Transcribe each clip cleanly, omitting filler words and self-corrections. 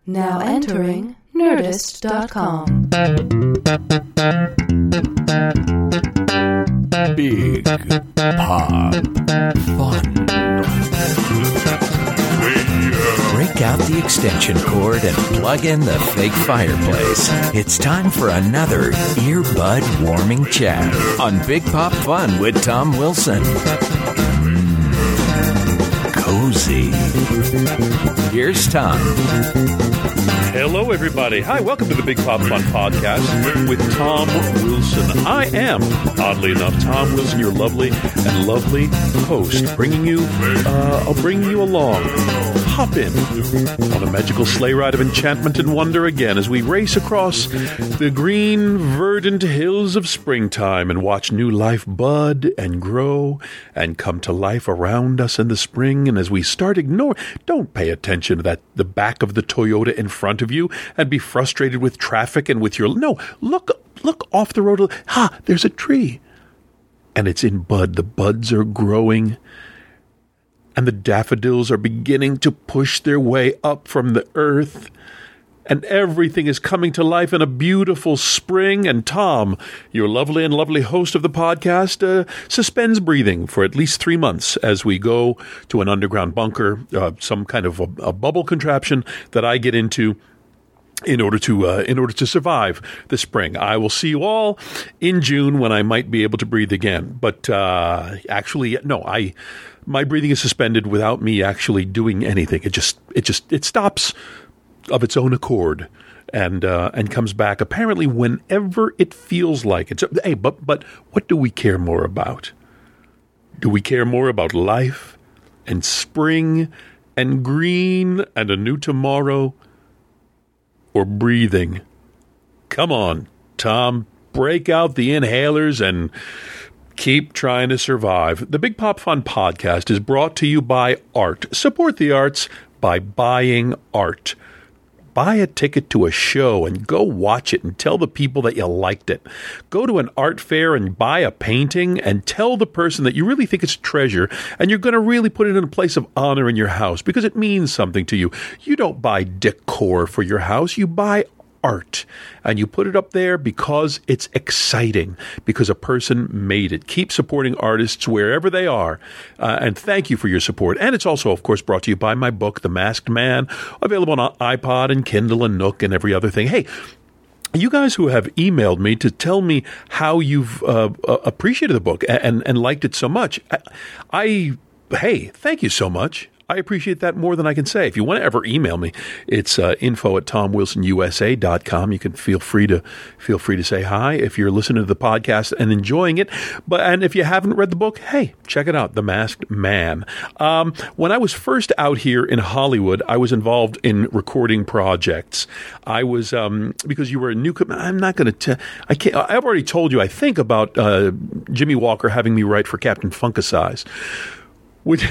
Now entering Nerdist.com. Big Pop Fun. Break out the extension cord and plug in the fake fireplace. It's time for another earbud-warming chat on Big Pop Fun with Tom Wilson. Cozy. Here's Tom. Hello, everybody. Hi, welcome to the Big Pop Fun Podcast with Tom Wilson. I am, oddly enough, Tom Wilson, your lovely host, I'll bring you along. Hop in on a magical sleigh ride of enchantment and wonder again as we race across the green, verdant hills of springtime and watch new life bud and grow and come to life around us in the spring. And as we start don't pay attention to the back of the Toyota in front of you and be frustrated with traffic and with look off the road. There's a tree and it's in bud. The buds are growing. And the daffodils are beginning to push their way up from the earth. And everything is coming to life in a beautiful spring. And Tom, your lovely host of the podcast, suspends breathing for at least 3 months as we go to an underground bunker, some kind of a bubble contraption that I get into in order to survive the spring. I will see you all in June when I might be able to breathe again. But my breathing is suspended without me actually doing anything. It stops of its own accord and comes back apparently whenever it feels like it. So, hey, but what do we care more about? Do we care more about life and spring and green and a new tomorrow, or breathing? Come on, Tom, break out the inhalers and keep trying to survive. The Big Pop Fun Podcast is brought to you by art. Support the arts by buying art. Buy a ticket to a show and go watch it and tell the people that you liked it. Go to an art fair and buy a painting and tell the person that you really think it's a treasure and you're going to really put it in a place of honor in your house because it means something to you. You don't buy decor for your house. You buy art, and you put it up there because it's exciting, because a person made it. Keep supporting artists wherever they are, and thank you for your support. And it's also, of course, brought to you by my book, The Masked Man, available on iPod and Kindle and Nook and every other thing. Hey, you guys who have emailed me to tell me how you've appreciated the book and liked it so much, hey, thank you so much. I appreciate that more than I can say. If you want to ever email me, it's info@tomwilsonusa.com. You can feel free to say hi if you're listening to the podcast and enjoying it. And if you haven't read the book, hey, check it out, The Masked Man. When I was first out here in Hollywood, I was involved in recording projects. I was because you were a newcomer. I'm not going to. I've already told you. I think about Jimmy Walker having me write for Captain Funkasize, which.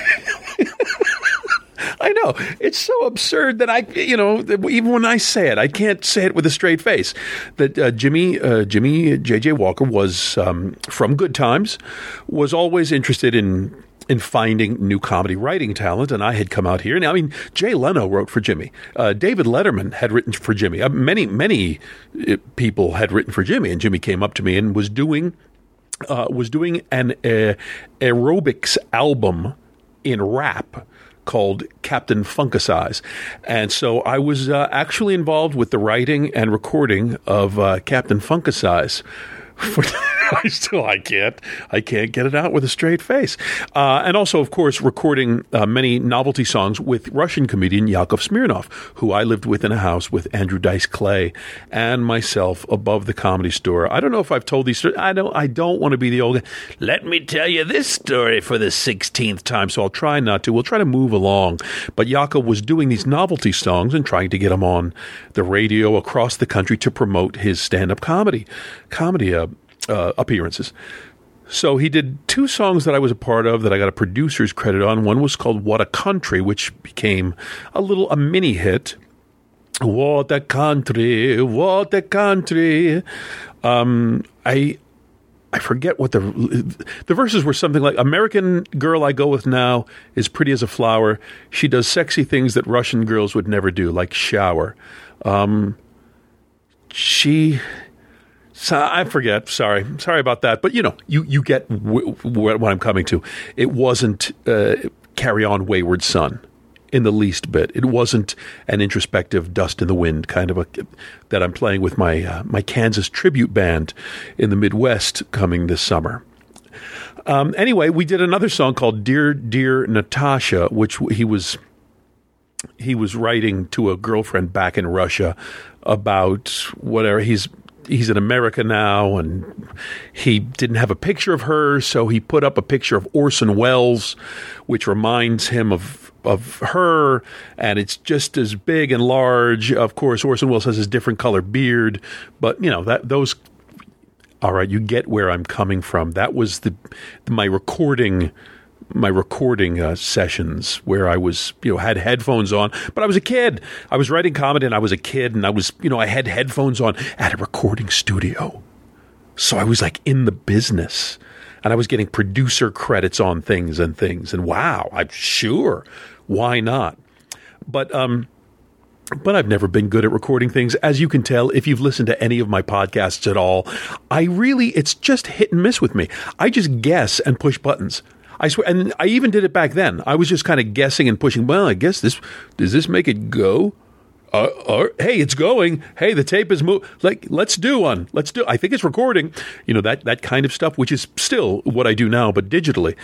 I know. It's so absurd that even when I say it, I can't say it with a straight face. That Jimmy J.J. Walker was from Good Times, was always interested in finding new comedy writing talent, and I had come out here. Now, I mean, Jay Leno wrote for Jimmy. David Letterman had written for Jimmy. Many people had written for Jimmy, and Jimmy came up to me and was doing an aerobics album in rap called Captain Funkasize. And so I was actually involved with the writing and recording of Captain Funkasize. I can't get it out with a straight face. And also, of course, recording many novelty songs with Russian comedian Yakov Smirnoff, who I lived with in a house with Andrew Dice Clay and myself above the Comedy Store. I don't know if I've told these stories. I don't want to be the old guy. Let me tell you this story for the 16th time, so I'll try not to. We'll try to move along. But Yakov was doing these novelty songs and trying to get them on the radio across the country to promote his stand-up comedy appearances. So he did 2 songs that I was a part of that I got a producer's credit on. One was called What a Country, which became a mini hit. What a country, what a country. I forget what the verses were. Something like, American girl I go with now is pretty as a flower. She does sexy things that Russian girls would never do, like shower. I forget. Sorry about that. But you get what I'm coming to. It wasn't Carry On Wayward Son in the least bit. It wasn't an introspective Dust in the Wind kind of that I'm playing with my Kansas tribute band in the Midwest coming this summer. Anyway, we did another song called Dear Dear Natasha, which he was writing to a girlfriend back in Russia about whatever. He's in America now, and he didn't have a picture of her, so he put up a picture of Orson Welles, which reminds him of her, and it's just as big and large. Of course, Orson Welles has his different color beard, but those. All right, you get where I'm coming from. That was my recording sessions where I was, had headphones on, but I was a kid. I was writing comedy and I was a kid, and I was, I had headphones on at a recording studio. So I was like in the business, and I was getting producer credits on things. And wow, I'm sure. Why not? But I've never been good at recording things. As you can tell, if you've listened to any of my podcasts at all, it's just hit and miss with me. I just guess and push buttons. I swear, and I even did it back then. I was just kind of guessing and pushing. Well, I guess does this make it go? Hey, it's going. Hey, the tape is moving. Like, let's do. I think it's recording. That kind of stuff, which is still what I do now, but digitally.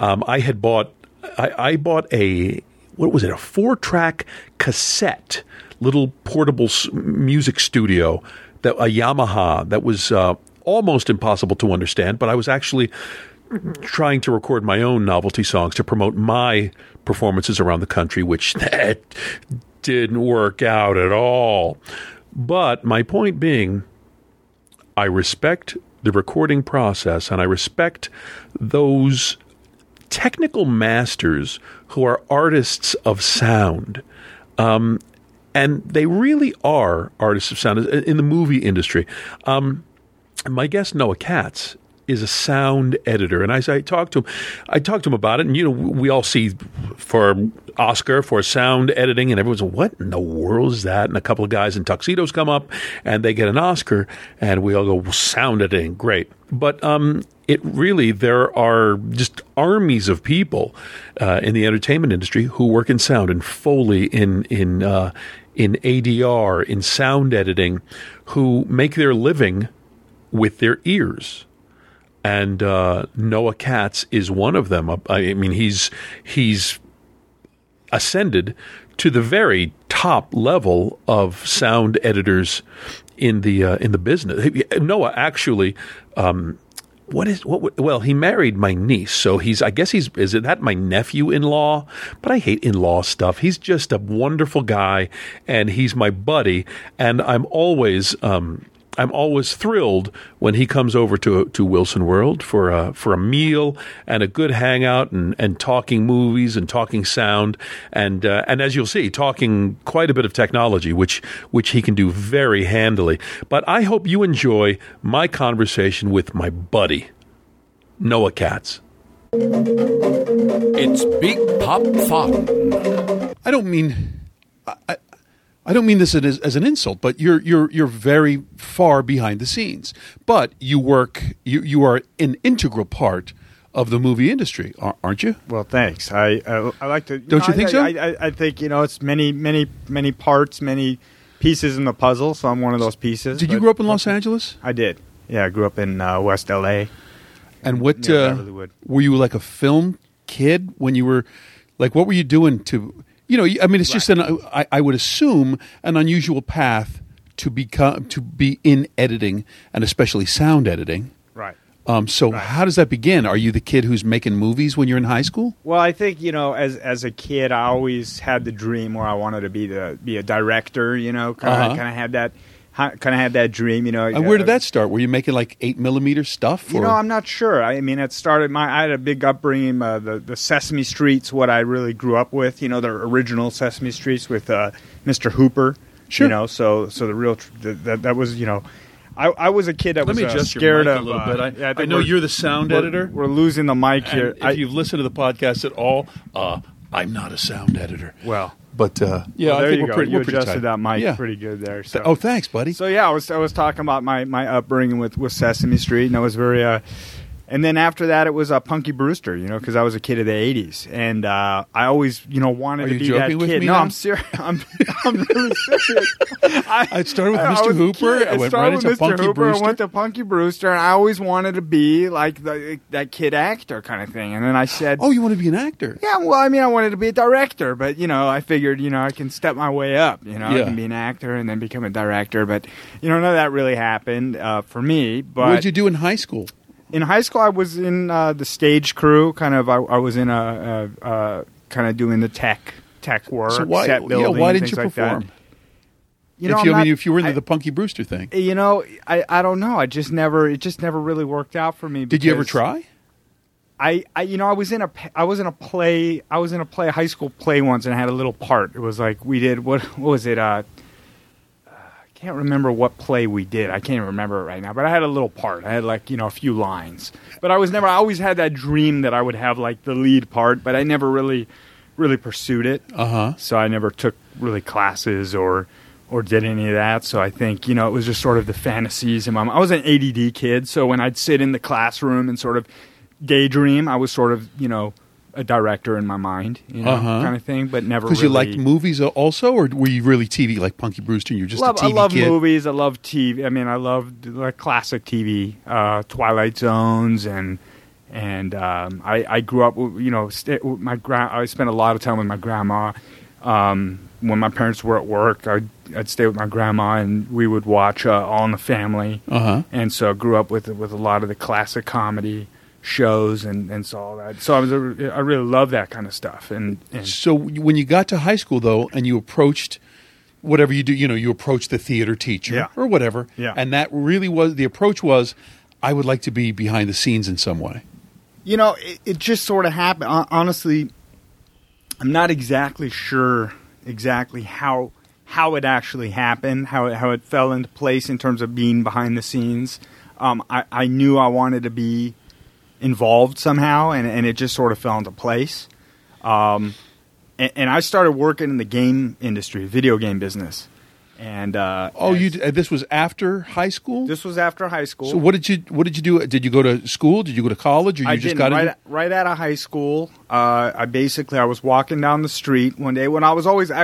I bought a 4-track cassette, little portable music studio, a Yamaha that was almost impossible to understand, but I was actually trying to record my own novelty songs to promote my performances around the country, which that didn't work out at all. But my point being, I respect the recording process, and I respect those technical masters who are artists of sound. And they really are artists of sound in the movie industry. My guest, Noah Katz, is a sound editor, and as I talked to him about it, and we all see for Oscar for sound editing, and everyone's like, what in the world is that? And a couple of guys in tuxedos come up and they get an Oscar, and we all go, well, sound editing, great. But there are just armies of people in the entertainment industry who work in sound and Foley, in ADR, in sound editing, who make their living with their ears. And Noah Katz is one of them. I mean, he's ascended to the very top level of sound editors in the business. Noah actually, he married my niece, so is that my nephew-in-law? But I hate in-law stuff. He's just a wonderful guy, and he's my buddy, and I'm always thrilled when he comes over to Wilson World for a meal and a good hangout and talking movies and talking sound and as you'll see, talking quite a bit of technology, which he can do very handily. But I hope you enjoy my conversation with my buddy, Noah Katz. It's Big Pop Fun. I don't mean this as an insult, but you're very far behind the scenes. But you are an integral part of the movie industry, aren't you? Well, thanks. I like to. Don't you think so? I think it's many parts, many pieces in the puzzle. So I'm one of those pieces. Did you grow up in Los Angeles? I did. Yeah, I grew up in West LA. And what were you like a film kid when you were like? What were you doing to? It's just I would assume an unusual path to be in editing, and especially sound editing. Right. How does that begin? Are you the kid who's making movies when you're in high school? Well, I think as a kid, I always had the dream where I wanted to be a director. Kind of had that dream. And where did that start? Were you making like 8mm stuff? I'm not sure. I mean, it started. I had a big upbringing. The Sesame Street's what I really grew up with. The original Sesame Streets with Mr. Hooper. Sure. So the real that was I was a kid that Let was me adjust scared your mic of a little bit. I I think know we're- you're the sound editor. We're losing the mic And here. if you've listened to the podcast at all, I'm not a sound editor. Well, But yeah, well, I there think you we're go. pretty. You We're pretty adjusted tight. that mic Yeah. pretty good there. So. Oh, thanks, buddy. So yeah, I was talking about my upbringing with Sesame Street, and I was very. And then after that, it was Punky Brewster, because I was a kid of the '80s, and I always, wanted Are to you be joking that with kid. me No, now? I'm serious. I'm really serious. I started with I Mr. was a Hooper. kid. I went started right with into Mr. Punky Hooper. Brewster. I went to Punky Brewster, and I always wanted to be like that kid actor kind of thing. And then I said, Oh, you want to be an actor? yeah, well, I mean, I wanted to be a director, but, I figured, I can step my way up. I Yeah. can be an actor and then become a director. But, none of that really happened for me. But What did you do in high school? in high school, I was in the stage crew. Kind of, I was in a kind of doing the tech work, So why? set building, why didn't things you like perform? that. If you were into the Punky Brewster thing, I don't know. It just never really worked out for me. did you ever because try? I was in a high school play once, and I had a little part. It was like we did what was it? I can't remember what play we did. I can't remember it right now. But I had a little part. I had a few lines. But I always had that dream that I would have like the lead part. But I never really pursued it. So I never took really classes or did any of that. So I think it was just sort of the fantasies in my mind. I was an ADD kid, so when I'd sit in the classroom and sort of daydream, I was sort of a director in my mind, kind of thing, but never Because really. you liked movies also, or were you really TV like Punky Brewster? And you're just a TV I love kid? movies. I love TV. I mean, I love like classic TV, Twilight Zones, and I grew up. I spent a lot of time with my grandma. When my parents were at work, I'd stay with my grandma, and we would watch All in the Family. And so I grew up with a lot of the classic comedy shows and saw all that. So I really love that kind of stuff. And So when you got to high school, though, and you approached whatever you do, you approached the theater teacher Yeah. or whatever, Yeah. and that really was the approach was, I would like to be behind the scenes in some way. it just sort of happened. Honestly, I'm not exactly sure how it actually happened, how it fell into place in terms of being behind the scenes. I knew I wanted to be involved somehow, and it just sort of fell into place. And I started working in the game industry, video game business. And This was after high school. this was after high school. So what did you do? Did you go to school? Did you go to college? Or you I just didn't. got Right out of high school. I was walking down the street one day when I was always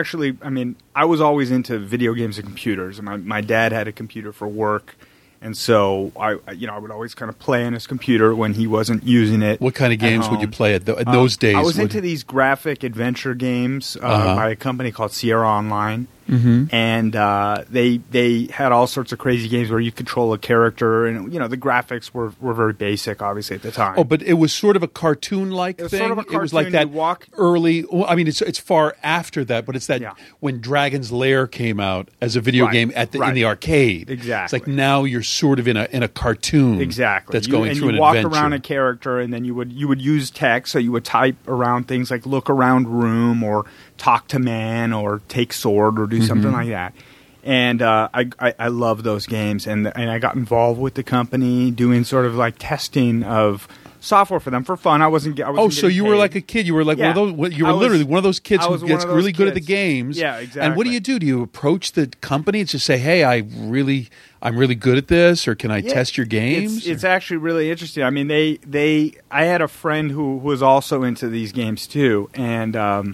I was always into video games and computers. My dad had a computer for work, and so I would always kind of play on his computer when he wasn't using it. What kind of at games would you home. play in those days? I was into these graphic adventure games by a company called Sierra Online. And they had all sorts of crazy games where you control a character, and the graphics were very basic, obviously at the time. Oh, but it was sort of a cartoon-like It was thing. sort of a It was like cartoon. that You walk- early. Well, I mean, it's far after that, but it's that Yeah. when Dragon's Lair came out as a video Right, game in right. the arcade. Exactly. It's like now you're sort of in a cartoon. Exactly. That's going through and an you walk adventure. around a character, and then you would use text, so you would type around things like look around room, or talk to man, or take sword, or do something like that. And I love those games, and I got involved with the company doing sort of like testing of software for them for fun. I wasn't. So you were like a kid. You were like Yeah. one of those. You were I was- literally one of those kids I who was one gets of those really good at the kids. games. Yeah, And what do exactly. you do? Do you approach the company and just say, "Hey, I'm really good at this," or can I test your games? It's actually really interesting. I mean, I had a friend who was also into these games too, and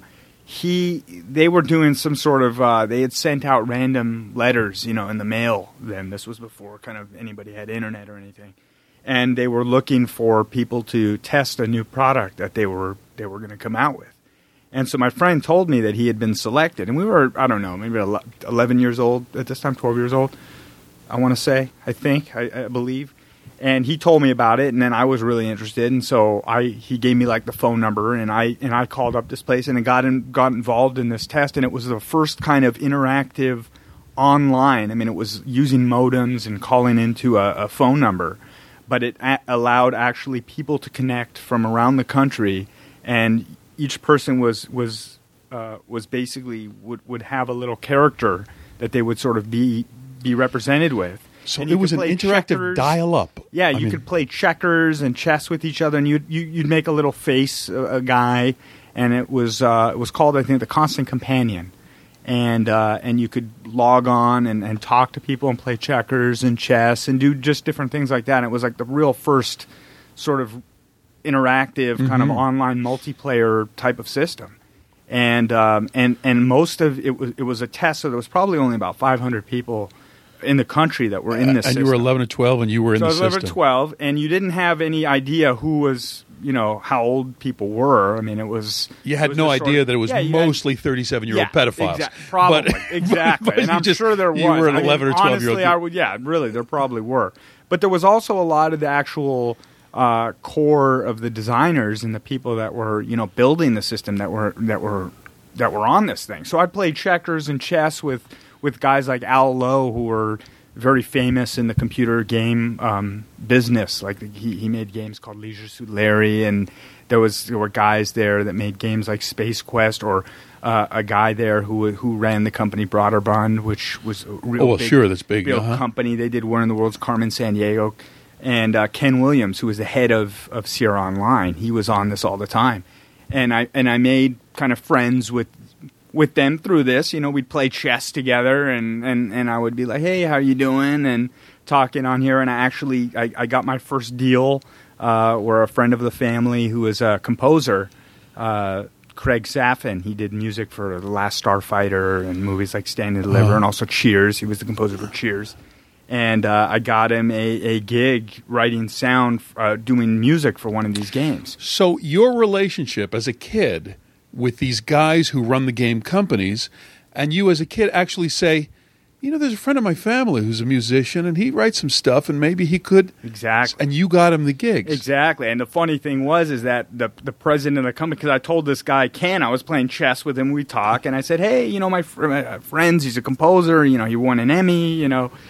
they were doing some sort of they had sent out random letters, in the mail. Then this was before kind of anybody had internet or anything, and they were looking for people to test a new product that they were going to come out with. And so my friend told me that he had been selected, and we were, I don't know, maybe 11 years old at this time, 12 years old, I want to say, I believe. And he told me about it, and then I was really interested, and so he gave me like the phone number, and I called up this place and got involved in this test, and it was the first kind of interactive online. I mean, it was using modems and calling into a phone number, but it allowed actually people to connect from around the country, and each person was basically would have a little character that they would sort of be represented with. So And it you was could an play interactive checkers. dial-up. Yeah, I you mean, could play checkers and chess with each other, and you'd make a little face, a guy, and it was called, I think, the Constant Companion, and you could log on and talk to people and play checkers and chess and do just different things like that. And it was like the real first sort of interactive kind of online multiplayer type of system. And most of it was a test, so there was probably only about 500 people in the country that were in this and system. you were 11 or 12, and you were in So the I was 11 system. or 12, and you didn't have any idea who was, how old people were. I mean, it was... You it had was no just sort idea of- that it was yeah, you mostly 37-year-old pedophiles. Probably, But- exactly. but And I'm you just- sure there was. You were an I mean, 11 or 12-year-old. honestly, really, there probably were. But there was also a lot of the actual core of the designers and the people that were, building the system that were on this thing. So I played checkers and chess with guys like Al Lowe, who were very famous in the computer game business. Like he made games called Leisure Suit Larry, and there were guys there that made games like Space Quest, or a guy there who ran the company Broderbund, which was a real big, sure, that's big. real company. They did War in the Worlds, Carmen Sandiego, and Ken Williams, who was the head of Sierra Online. He was on this all the time, and I made kind of friends with them through this. We'd play chess together, and I would be like, hey, how you doing? And talking on here. And I got my first deal where a friend of the family who was a composer, Craig Saffin, he did music for The Last Starfighter and movies like Stand and Deliver, and also Cheers. He was the composer for Cheers. And I got him a gig writing sound, doing music for one of these games. So your relationship as a kid with these guys who run the game companies, and you as a kid actually say, there's a friend of my family who's a musician, and he writes some stuff, and maybe he could. Exactly. And you got him the gigs. Exactly. And the funny thing is that the president of the company, because I told this guy, Ken, I was playing chess with him, we talk, and I said, hey, my friends, he's a composer, he won an Emmy,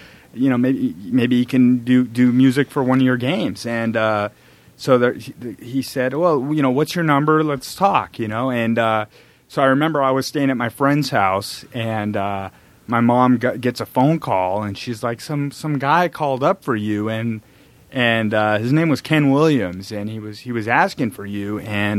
maybe he can do music for one of your games. And so he said, well, what's your number? Let's talk, And so I remember I was staying at my friend's house, and my mom gets a phone call, and she's like, some guy called up for you, and his name was Ken Williams, and he was asking for you, and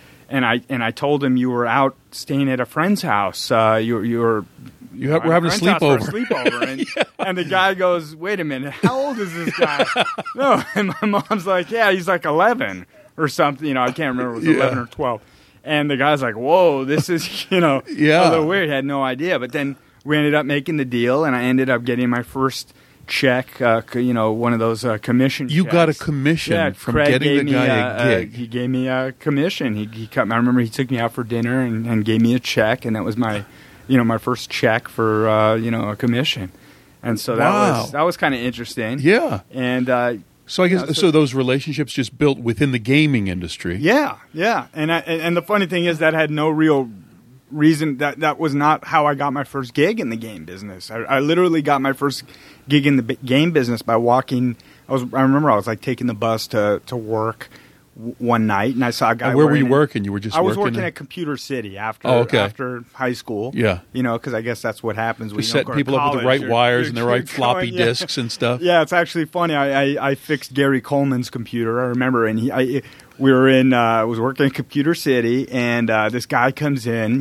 I told him you were out staying at a friend's house. We're having a sleepover. And the guy goes, wait a minute, how old is this guy? No, and my mom's like, yeah, he's like 11 or something. I can't remember if it was 11 or 12. And the guy's like, whoa, this is, a little weird. He had no idea. But then we ended up making the deal, and I ended up getting my first check, one of those commission You checks. got a commission from Craig getting the gave guy me a gig. He gave me a commission. I remember he took me out for dinner and gave me a check, and that was my first check for a commission. And so that was kind of interesting. Yeah. And So I guess so those relationships just built within the gaming industry. yeah. And the funny thing is that had no real reason. That was not how I got my first gig in the game business. I literally got my first gig in the game business by walking. I remember I was like taking the bus to work one night, and I saw a guy. And where were you working? You were just I was working working at Computer City after high school. Yeah. Because I guess that's what happens when You you set don't go to people up with the college. right wires You're and the right going- floppy yeah. disks and stuff. Yeah, it's actually funny. I fixed Gary Coleman's computer. I remember, and we were in. I was working in Computer City, and this guy comes in.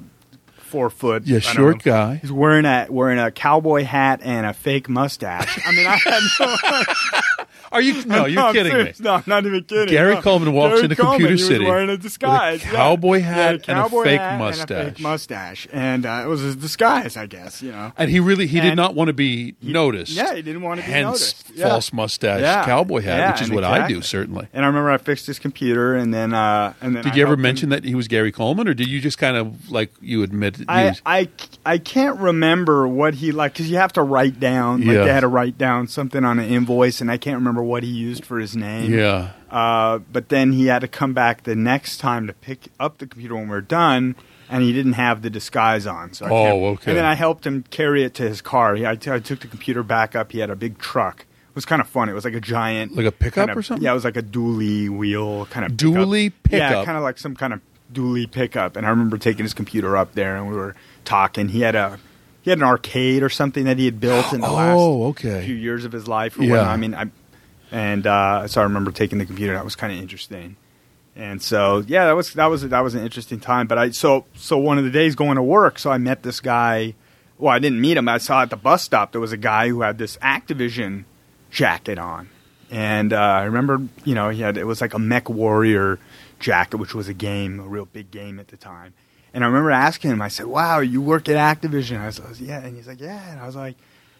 4 foot. Yeah, I don't short know. guy. He's wearing a cowboy hat and a fake mustache. I mean, I had no. Are you? No, you're I'm kidding serious. me. No, I'm not even kidding. Gary No. Coleman walks Gary into Coleman, Computer he City was wearing a disguise. with a cowboy hat Yeah, and a fake hat mustache. And a fake mustache, and it was his disguise, I guess. And he did And not want to be noticed. Yeah, he didn't want to be Hence, noticed. Yeah. false mustache, Yeah. cowboy hat, Yeah, which is and what I do exactly. certainly. And I remember I fixed his computer, and then Did you ever mention that he was Gary Coleman, or did you just kind of like you admit? I can't remember what he because you have to write down. Like Yeah. they had to write down something on an invoice, and I can't remember what he used for his name. Yeah. But then he had to come back the next time to pick up the computer when we were done, and he didn't have the disguise on. So okay. And then I helped him carry it to his car. I took the computer back up. He had a big truck. It was kind of fun. It was like a giant, Like a pickup kind of, or something? Yeah, it was like a dually wheel kind of Dually Yeah, pickup? kind of like some kind of dually pickup. And I remember taking his computer up there, and we were talking. He had he had an arcade or something that he had built in the last few years of his life. Or whatnot. I mean, so I remember taking the computer. That was kind of interesting. And so, yeah, that was an interesting time. But so one of the days going to work, so I met this guy. Well, I didn't meet him. I saw at the bus stop there was a guy who had this Activision jacket on, and I remember, it was like a Mech Warrior jacket, which was a real big game at the time. And I remember asking him. I said, "Wow, you work at Activision?" I was yeah, and he's like, "Yeah." And I was like,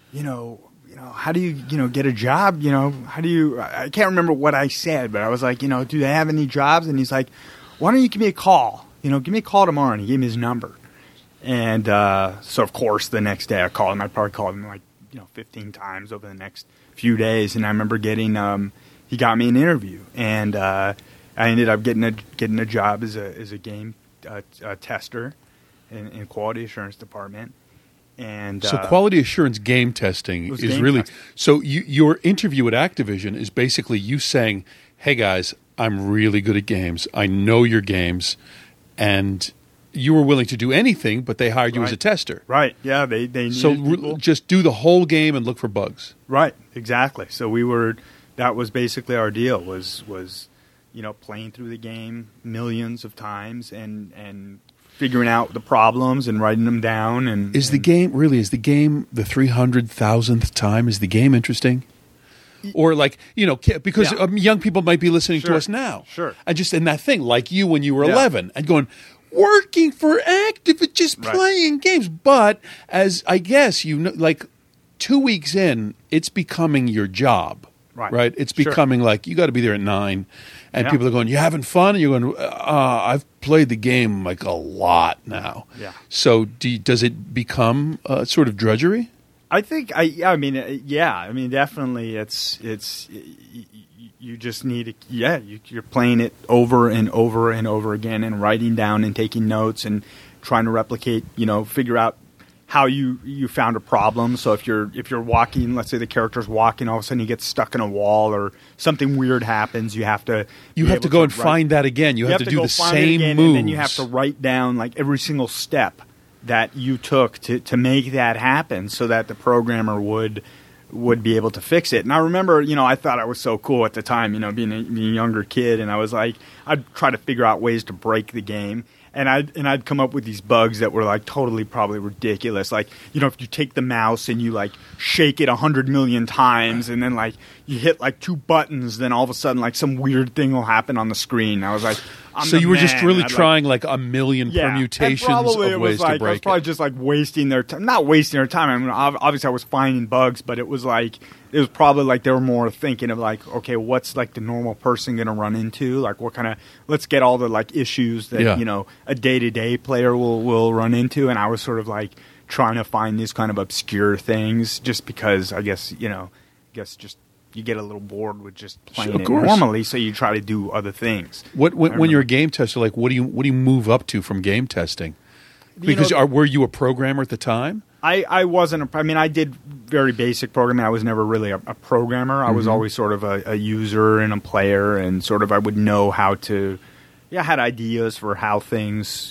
how do you, get a job? How do you, I can't remember what I said, but I was like, do they have any jobs? And he's like, why don't you give me a call? Give me a call tomorrow. And he gave me his number. And so, of course, the next day I called him. I probably called him 15 times over the next few days. And I remember he got me an interview. And I ended up getting a job as a game tester in quality assurance department. And so quality assurance game testing is really testing. So your interview at Activision is basically you saying, "Hey guys, I'm really good at games. I know your games," and you were willing to do anything, but they hired you as a tester. Right? Yeah, they needed just do the whole game and look for bugs. Right? Exactly. So that was basically our deal was playing through the game millions of times and figuring out the problems and writing them down. And is the game the 300,000th time? Is the game interesting? Or because young people might be listening to us now. Sure. And just in that thing, like you when you were 11 and going, working for Activision, just playing games. But as I guess 2 weeks in, it's becoming your job. Right? It's becoming you got to be there at 9. And people are going, "You having fun?" And you're going, "I've played the game a lot now." Yeah. So does it become sort of drudgery? I think definitely it's you just need you're playing it over and over and over again and writing down and taking notes and trying to replicate, figure out how you found a problem. So if you're walking, let's say the character's walking, all of a sudden he gets stuck in a wall or something weird happens, you have to go and find that again. You have to do the same moves, and then you have to write down every single step that you took to make that happen, so that the programmer would be able to fix it. And I remember, I thought I was so cool at the time, being a younger kid, and I was I'd try to figure out ways to break the game. And I'd come up with these bugs that were totally probably ridiculous. If you take the mouse and you shake it 100 million times, and then you hit 2 buttons, then all of a sudden some weird thing will happen on the screen. I was so you were just really trying a million permutations of ways to break it. I was probably just wasting their time. Not wasting their time. I mean, obviously I was finding bugs, but it was it was probably they were more thinking of okay, what's the normal person going to run into? What kind of, let's get all the issues that a day-to-day player will run into. And I was sort of trying to find these kind of obscure things, just because I guess just you get a little bored with just playing it normally, so you try to do other things. When you're a game tester, what do you move up to from game testing? Because were you a programmer at the time? I wasn't. I did very basic programming. I was never really a programmer. I was always sort of a user and a player, and sort of I would know how to. I had ideas for how things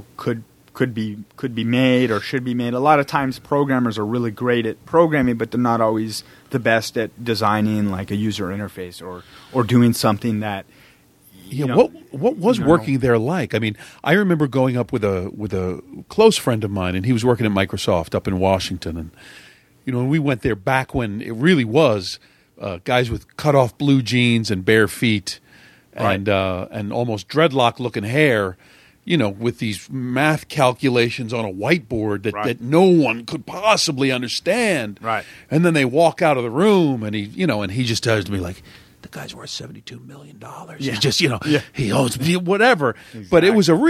could be made or should be made. A lot of times, programmers are really great at programming, but they're not always the best at designing a user interface or doing something that. What was working there like? I mean, I remember going up with a close friend of mine, and he was working at Microsoft up in Washington, and we went there back when it really was guys with cut off blue jeans and bare feet, and almost dreadlock looking hair, with these math calculations on a whiteboard that no one could possibly understand. Right. And then they walk out of the room, and he just tells me the guy's worth $72 million. Yeah. He just, he owns whatever. Exactly. But it was it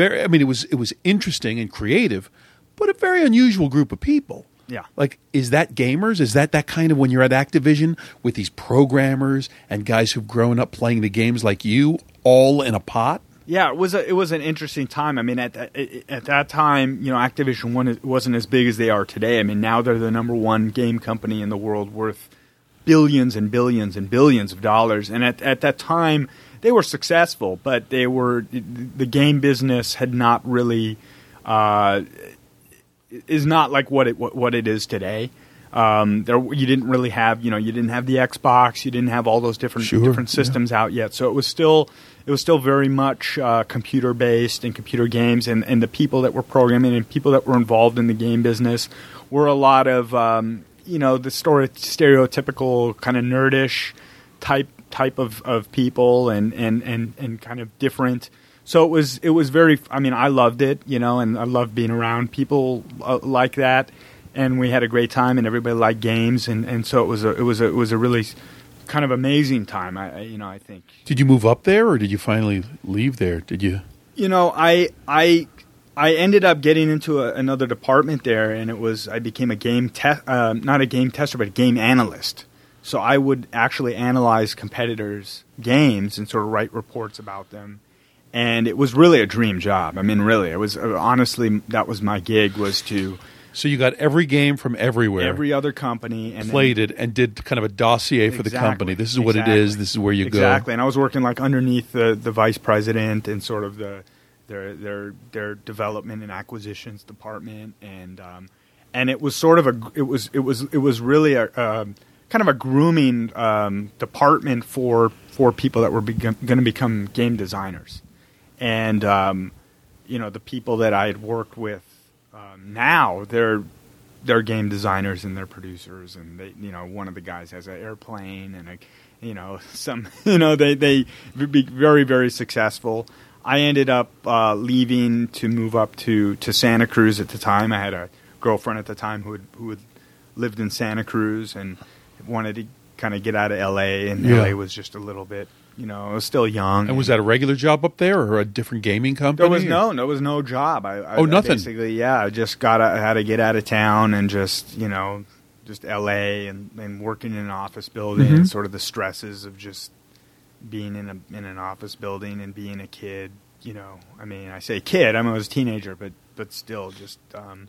was interesting and creative, but a very unusual group of people. Yeah. Is that gamers? Is that kind of when you're at Activision with these programmers and guys who've grown up playing the games like you, all in a pot? Yeah, it was an interesting time. I mean, at that time, Activision wasn't as big as they are today. I mean, now they're the number one game company in the world, worth billions and billions and billions of dollars. And at that time, they were successful, but the game business had not really is not like what it is today. You didn't really have, you didn't have the Xbox, you didn't have all those different systems out yet. So it was still very much computer based and computer games, and the people that were programming and people that were involved in the game business were a lot of the stereotypical kind of nerdish type of people and kind of different. So it was very. I mean, I loved it, and I loved being around people like that. And we had a great time, and everybody liked games, and so it was a really kind of amazing time. I think. Did you move up there, or did you finally leave there? Did you? I ended up getting into another department there, and I became a not a game tester, but a game analyst. So I would actually analyze competitors' games and sort of write reports about them. And it was really a dream job. I mean, really, it was honestly that was my gig, was to. So you got every game from everywhere, every other company, and played it, and did kind of a dossier for the company. This is what it is. This is where you go. Exactly, and I was working like underneath the vice president and sort of their development and acquisitions department, and it was sort of it was really a kind of a grooming department for people that were going to become game designers, and the people that I had worked with. Now they're game designers and they're producers, and they, one of the guys has an airplane, and they be very, very successful. I ended up leaving to move up to Santa Cruz at the time. I had a girlfriend at the time who had lived in Santa Cruz and wanted to kind of get out of L.A. and L.A. was just a little bit. I was still young. And was that a regular job up there, or a different gaming company? There was no job. Nothing. I basically, I just had to get out of town and just L.A. and working in an office building, sort of the stresses of just being in an office building and being a kid. I mean, I say kid. I was a teenager, but still, just.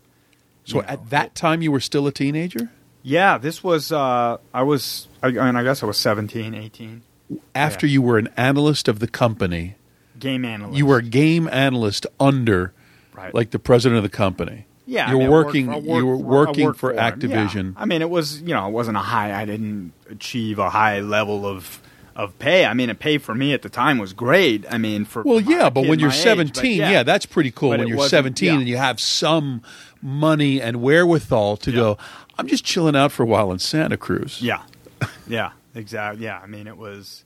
So at that time, you were still a teenager? Yeah, this was. I guess I was 17, 18. After you were an analyst of the company, game analyst. You were a game analyst under, like the president of the company. Yeah, you were working for Activision. Yeah. I mean, it was it wasn't a high. I didn't achieve a high level of pay. I mean, the pay for me at the time was great. I mean, but when you're 17, that's pretty cool. When you're 17 and you have some money and wherewithal to go, I'm just chilling out for a while in Santa Cruz. Yeah, yeah. Exactly. Yeah. I mean, it was,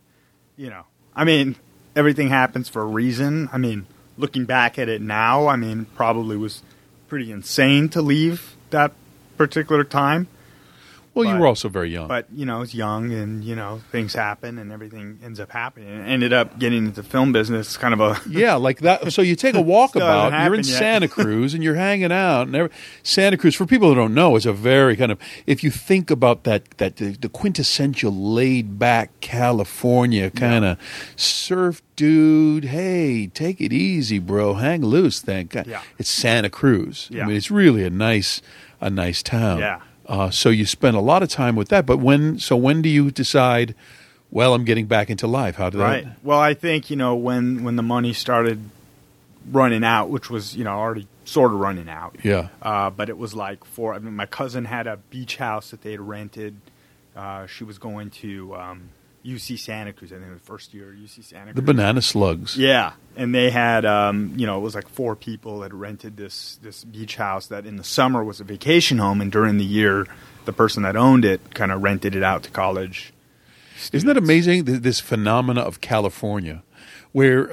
I mean, everything happens for a reason. I mean, looking back at it now, I mean, probably was pretty insane to leave that particular time. Well, you were also very young. But, I was young and, things happen and everything ends up happening. And ended up getting into the film business, kind of a... Yeah, like that. So you take a walkabout, you're in Santa Cruz and you're hanging out. And Santa Cruz, for people who don't know, is a very kind of... If you think about the quintessential laid-back California kind of surf dude, hey, take it easy, bro, hang loose, thank God. Yeah. It's Santa Cruz. Yeah. I mean, it's really a nice town. Yeah. So you spend a lot of time with that. But when do you decide, well, I'm getting back into life? How did that? Well, I think, when the money started running out, which was, already sort of running out. Yeah. But it was like my cousin had a beach house that they had rented. She was going to UC Santa Cruz. I think it was the first year UC Santa Cruz. The Banana Slugs. Yeah. And they had, it was like 4 people that rented this beach house that in the summer was a vacation home, and during the year, the person that owned it kind of rented it out to college students. Isn't that amazing, this phenomena of California, where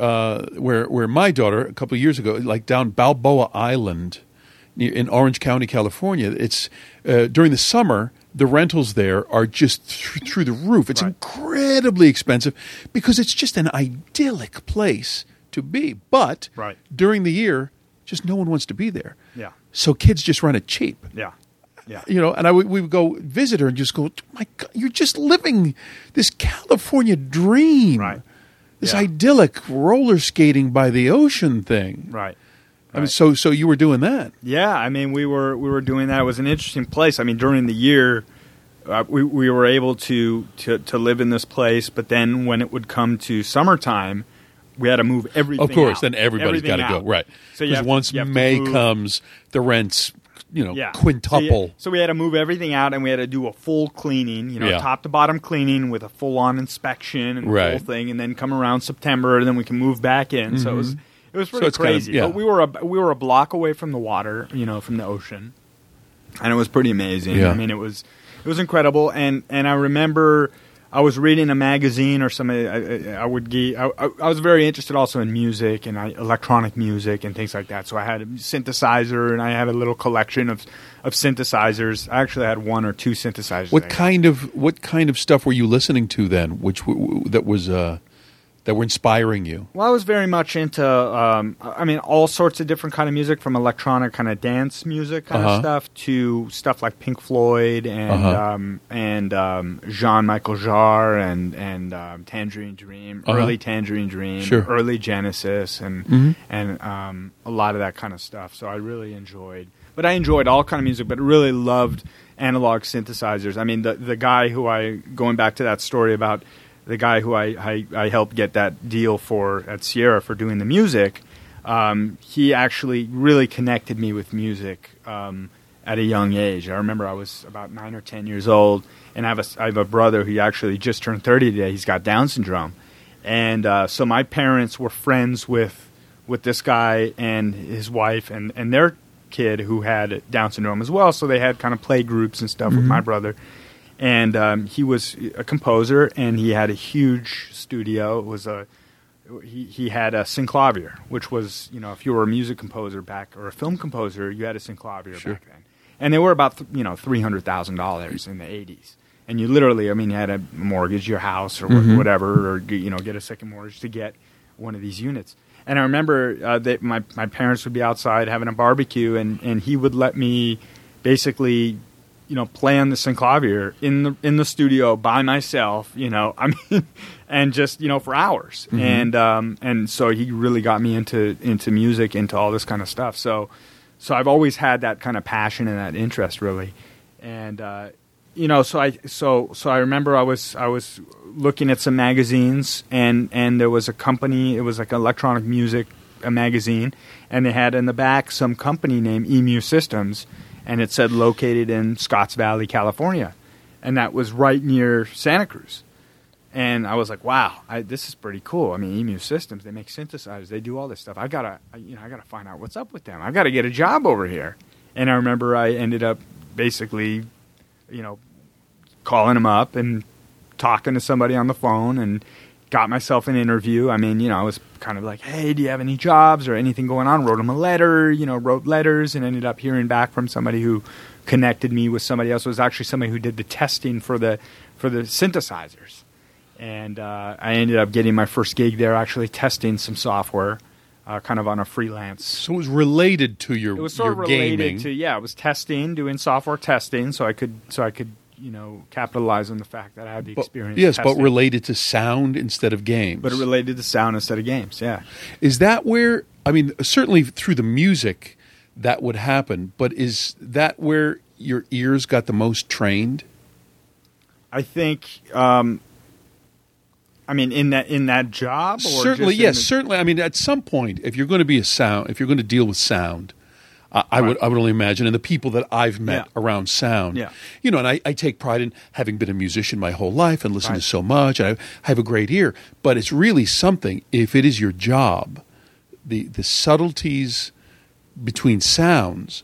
my daughter, a couple of years ago, like down Balboa Island in Orange County, California, it's during the summer, the rentals there are just through the roof. It's incredibly expensive because it's just an idyllic place to be. But during the year, just no one wants to be there. Yeah. So kids just rent it cheap. Yeah. Yeah. And we would go visit her and just go, my God, you're just living this California dream. Right. This idyllic roller skating by the ocean thing. Right. I mean, so you were doing that. Yeah, I mean, we were doing that. It was an interesting place. I mean, during the year, we were able to live in this place, but then when it would come to summertime, we had to move everything. Of course, out. then everybody's got to go, right? So because once May comes, the rents quintuple. So we had to move everything out, and we had to do a full cleaning, top to bottom cleaning with a full-on inspection and the whole thing, and then come around September, and then we can move back in. So it was pretty crazy. But we were a block away from the water, from the ocean, and it was pretty amazing. Yeah. I mean, it was incredible, and I remember I was reading a magazine or something. I was very interested also in music and electronic music and things like that. So I had a synthesizer, and I had a little collection of synthesizers. I actually had one or two synthesizers. What kind of stuff were you listening to then? That were inspiring you? Well, I was very much into, all sorts of different kind of music, from electronic kind of dance music kind of stuff to stuff like Pink Floyd and Jean-Michel Jarre and Tangerine Dream, early Tangerine Dream, early Genesis, and a lot of that kind of stuff. So I really enjoyed. But I enjoyed all kind of music, but really loved analog synthesizers. I mean, the guy going back to that story about the guy who I helped get that deal at Sierra for doing the music, he actually really connected me with music at a young age. I remember I was about 9 or 10 years old, and I have a brother who actually just turned 30 today. He's got Down syndrome. And so my parents were friends with this guy and his wife and their kid who had Down syndrome as well, so they had kind of play groups and stuff with my brother. And he was a composer, and he had a huge studio. It was he had a synclavier, which was, if you were a music composer or a film composer, you had a synclavier back then. And they were about $300,000 in the 80s. And you literally, you had to mortgage your house or whatever, or get a second mortgage to get one of these units. And I remember that my parents would be outside having a barbecue, and he would let me basically play on the synclavier in the studio by myself, and just, for hours. And so he really got me into music, into all this kind of stuff. So I've always had that kind of passion and that interest, really. And, so I remember I was looking at some magazines, and there was a company, it was like electronic music, a magazine, and they had in the back some company named EMU Systems, and it said located in Scotts Valley, California. And that was right near Santa Cruz. And I was like, wow, this is pretty cool. I mean, EMU Systems, they make synthesizers. They do all this stuff. I gotta find out what's up with them. I got to get a job over here. And I remember I ended up basically, calling them up and talking to somebody on the phone and got myself an interview. I mean, I was kind of like, hey, do you have any jobs or anything going on? Wrote them a letter, wrote letters, and ended up hearing back from somebody who connected me with somebody else. It was actually somebody who did the testing for the synthesizers. And I ended up getting my first gig there, actually testing some software, kind of on a freelance. So it was related to your gaming. It was sort of related to, it was testing, doing software testing, so I could capitalize on the fact that I had the experience. Yes, testing. but related to sound instead of games. But it related to sound instead of games, yeah. Is that where, certainly through the music that would happen, but is that where your ears got the most trained? I think, in that job? Or certainly, yes, certainly. At some point, if you're going to deal with sound, I would only imagine, and the people that I've met around sound, and I take pride in having been a musician my whole life and listened to so much, and I have a great ear. But it's really something, if it is your job, the subtleties between sounds.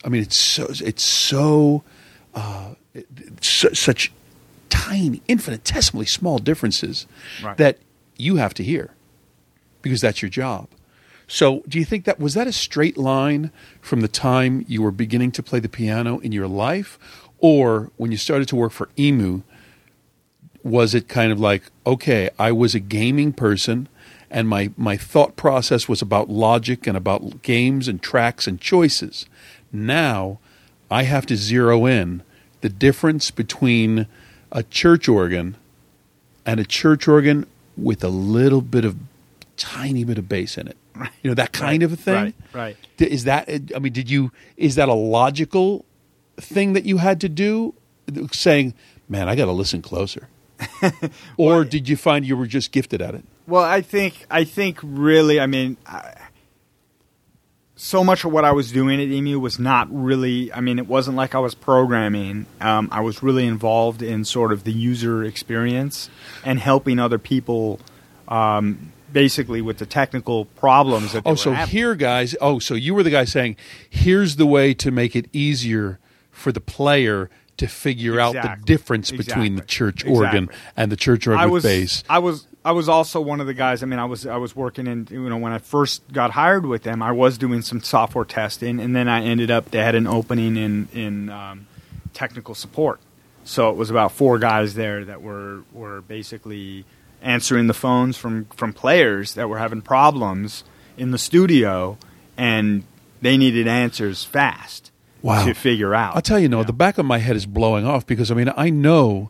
Such tiny, infinitesimally small differences that you have to hear because that's your job. So do you think was that a straight line from the time you were beginning to play the piano in your life? Or when you started to work for EMU, was it kind of like, okay, I was a gaming person and my thought process was about logic and about games and tracks and choices. Now I have to zero in the difference between a church organ and a church organ with a tiny bit of bass in it. That kind of a thing. Right. Is that? Is that a logical thing that you had to do? Saying, "Man, I got to listen closer," or did you find you were just gifted at it? Well, I think really. so much of what I was doing at EMU was not really, I mean, it wasn't like I was programming. I was really involved in sort of the user experience and helping other people basically with the technical problems that they were having. Here, guys, so you were the guy saying, here's the way to make it easier for the player to figure out the difference between the church organ and the church organ with bass. I was also one of the guys. I mean, I was working in, when I first got hired with them, I was doing some software testing, and then I ended up, they had an opening in technical support. So it was about 4 guys there that were basically answering the phones from players that were having problems in the studio, and they needed answers fast to figure out. I'll tell you, the back of my head is blowing off because, I know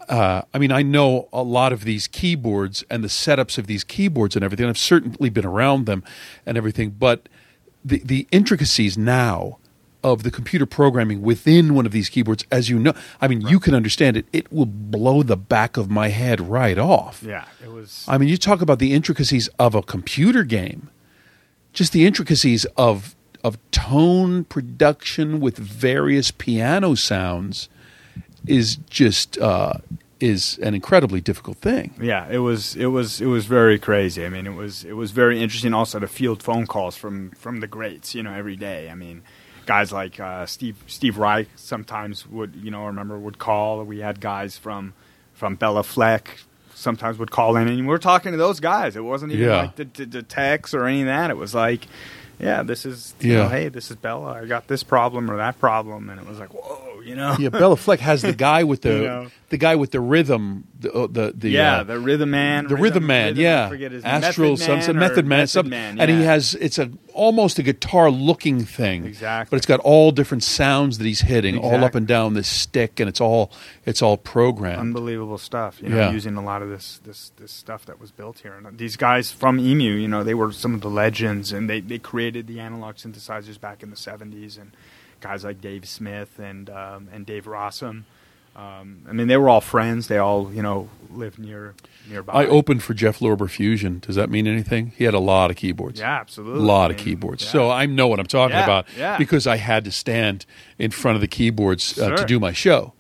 a lot of these keyboards and the setups of these keyboards and everything. I've certainly been around them and everything, but the intricacies now of the computer programming within one of these keyboards, as you know, you can understand it. It will blow the back of my head right off. Yeah, it was. You talk about the intricacies of a computer game, just the intricacies of tone production with various piano sounds is just is an incredibly difficult thing. Yeah, it was very crazy. I mean, it was very interesting also to field phone calls from the greats, every day. I mean, guys like Steve Reich sometimes would call. We had guys from Bella Fleck sometimes would call in, and we were talking to those guys. It wasn't even like the text or any of that. It was like, this is hey, this is Bella. I got this problem or that problem, and it was like, whoa, Yeah, Bella Fleck has the guy with the guy with the rhythm, the rhythm man, I forget his Astral Method Man, and he has almost a guitar looking thing, exactly, but it's got all different sounds that he's hitting all up and down this stick, and it's all programmed. Unbelievable stuff, using a lot of this stuff that was built here. And these guys from EMU, they were some of the legends, and they created the analog synthesizers back in the 70s, and guys like Dave Smith and Dave Rossum. They were all friends. They all, lived nearby. I opened for Jeff Lorber Fusion. Does that mean anything? He had a lot of keyboards. Yeah, absolutely. A lot of keyboards. Yeah. So I know what I'm talking about because I had to stand in front of the keyboards to do my show.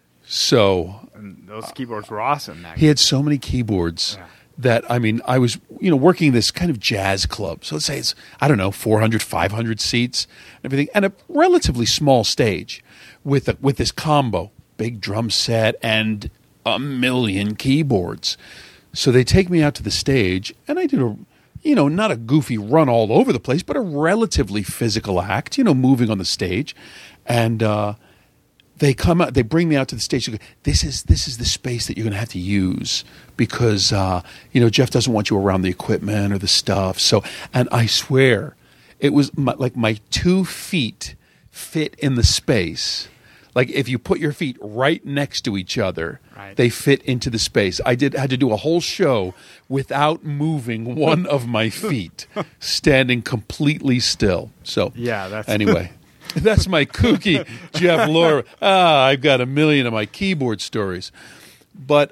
So and those keyboards were awesome. He had so many keyboards that, I was, working this kind of jazz club. So let's say it's, 400, 500 seats and everything, and a relatively small stage with this combo, big drum set and 1 million keyboards. So they take me out to the stage, and I did not a goofy run all over the place, but a relatively physical act, moving on the stage. And they come out, they bring me out to the stage. They go, this is the space that you're going to have to use because, Jeff doesn't want you around the equipment or the stuff. So, and I swear, it was my 2 feet fit in the space. Like if you put your feet right next to each other, they fit into the space. I had to do a whole show without moving one of my feet, standing completely still. So anyway, that's my kooky Jeff Lorber. I've got 1 million of my keyboard stories. But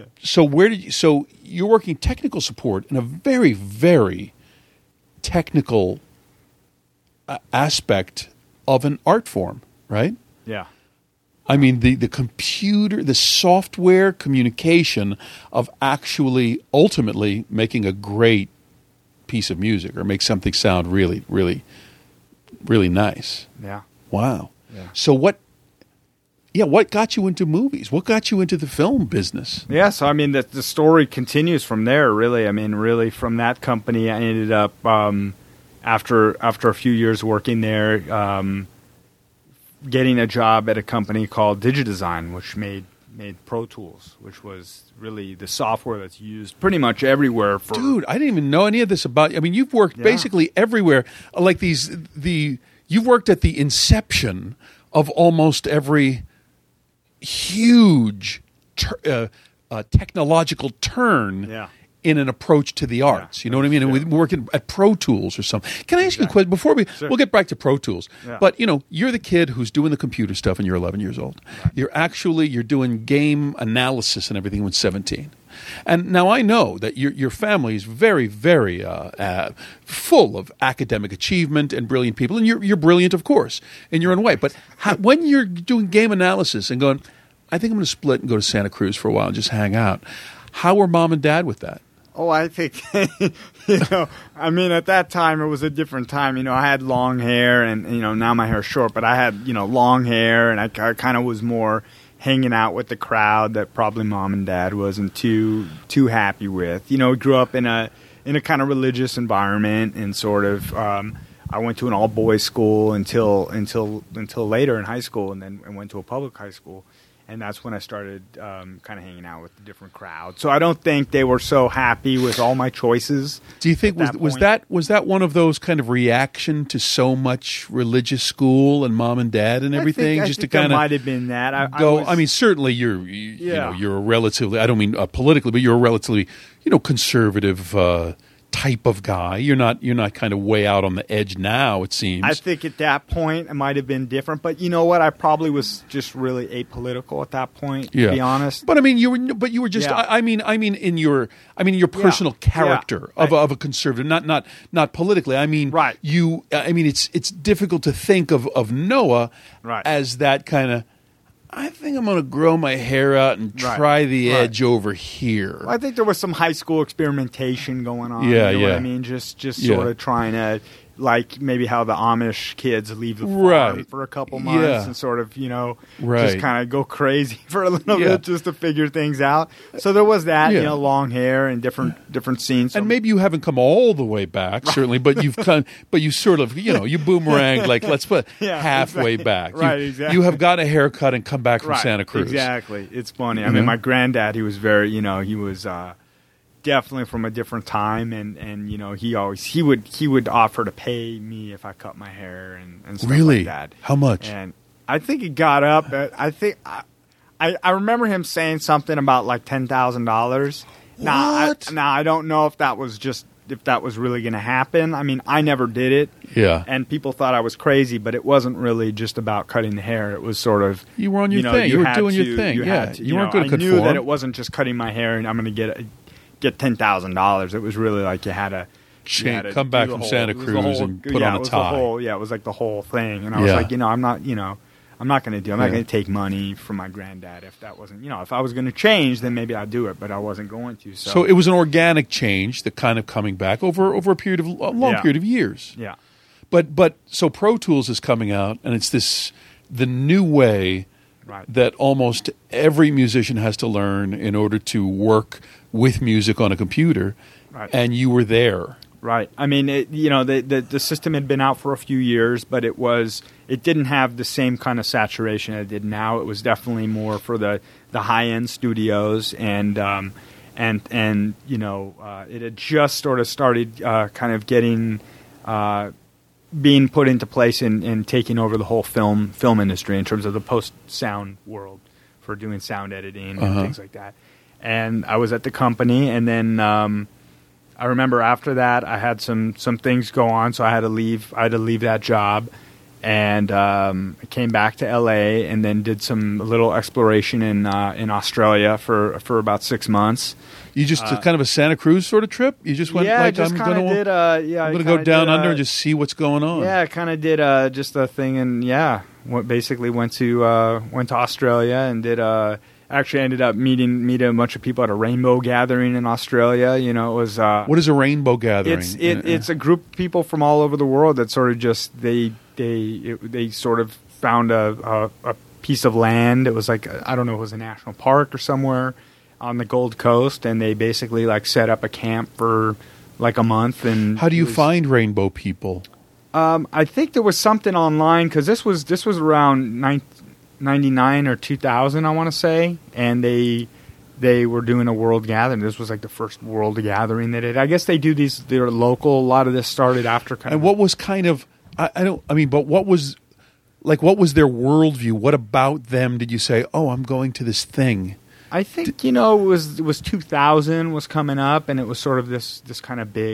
so you're working technical support in a very, very technical aspect of an art form, right? Yeah. The computer, the software communication of actually ultimately making a great piece of music or make something sound really, really, really nice. Yeah. Wow. Yeah. So what got you into movies? What got you into the film business? Yeah, so the story continues from there, really. Really from that company, I ended up, after a few years working there, getting a job at a company called Digidesign, which made Pro Tools, which was really the software that's used pretty much everywhere. Dude, I didn't even know any of this about you. You've worked basically everywhere. Like you've worked at the inception of almost every huge technological turn in an approach to the arts. You know what I mean? And we're working at Pro Tools or something. Can I ask you a question before we'll get back to Pro Tools. Yeah. But, you're the kid who's doing the computer stuff and you're 11 years old. Right. You're doing game analysis and everything when 17. And now I know that your family is very, very full of academic achievement and brilliant people, and you're brilliant, of course, in your own way. But when you're doing game analysis and going, I think I'm going to split and go to Santa Cruz for a while and just hang out, how were mom and dad with that? Oh, I think, I mean, at that time, it was a different time. I had long hair and, now my hair's short, but I had, long hair, and I kind of was more hanging out with the crowd that probably mom and dad wasn't too happy with. Grew up in a kind of religious environment, and sort of, I went to an all-boys school until later in high school, and then I went to a public high school. And that's when I started kind of hanging out with the different crowds. So I don't think they were so happy with all my choices. Do you think was that one of those kind of reaction to so much religious school and mom and dad and everything? I think that might have been that. I mean, certainly you're a relatively, I don't mean politically, but you're a relatively conservative type of guy. You're not kind of way out on the edge now, it seems. I think at that point it might have been different, but you know what? I probably was just really apolitical at that point, to be honest. But I mean, you were just. Yeah. I mean, in your personal character of a conservative, not politically. I mean, right. I mean, it's difficult to think of Noah as that kind of. I think I'm going to grow my hair out and try the edge over here. Well, I think there was some high school experimentation going on. Yeah, you know what I mean? Just sort of trying to, like maybe how the Amish kids leave the farm for a couple months and sort of, just kind of go crazy for a little bit just to figure things out. So there was that, long hair and different scenes. And maybe you haven't come all the way back, certainly, but you've but you sort of, you boomeranged, like let's put halfway back. Exactly. You have got a haircut and come back from Santa Cruz. Exactly. It's funny. I mean, my granddad, he was very, he was definitely from a different time, and he would offer to pay me if I cut my hair and stuff like that. How much? And I think it got up. I think I remember him saying something about like $10,000. Now I don't know if that was really going to happen. I mean, I never did it. Yeah. And people thought I was crazy, but it wasn't really just about cutting the hair. It was sort of you were on your thing. You were doing your thing. You weren't going to conform. I knew that it wasn't just cutting my hair and I'm going to get $10,000. It was really like you had to come back from Santa Cruz and put on a tie. It was like the whole thing. And I was like, I'm not going to take money from my granddad if that wasn't, if I was going to change, then maybe I'd do it, but I wasn't going to. So it was an organic change, the kind of coming back over a long period of years. Yeah. But so Pro Tools is coming out, and it's the new way that almost every musician has to learn in order to work with music on a computer, and you were there. Right. I mean, the system had been out for a few years, but it didn't have the same kind of saturation it did now. It was definitely more for the high-end studios, and it had just sort of started kind of getting being put into place and taking over the whole film industry in terms of the post-sound world for doing sound editing and things like that. And I was at the company, and then I remember after that I had some things go on, so I had to leave that job, and I came back to LA and then did some little exploration in Australia for about 6 months. You just kind of a Santa Cruz sort of trip? You just went I'm going to go down under and just see what's going on. Yeah, I kind of did just a thing, and basically went to Australia and did actually ended up meeting a bunch of people at a rainbow gathering in Australia. It was what is a rainbow gathering? It's a group of people from all over the world that sort of just they sort of found a piece of land. It was like, I don't know, it was a national park or somewhere on the Gold Coast, and they basically like set up a camp for like a month. And how do you find rainbow people? I think there was something online, because this was around 99 or 2000, I want to say, and they were doing a world gathering. This was like the first world gathering they did. I guess they do these. They're local. A lot of this started after kind of. And what was kind of but what was their worldview? What about them did you say, oh, I'm going to this thing? I think it was 2000 was coming up, and it was sort of this kind of big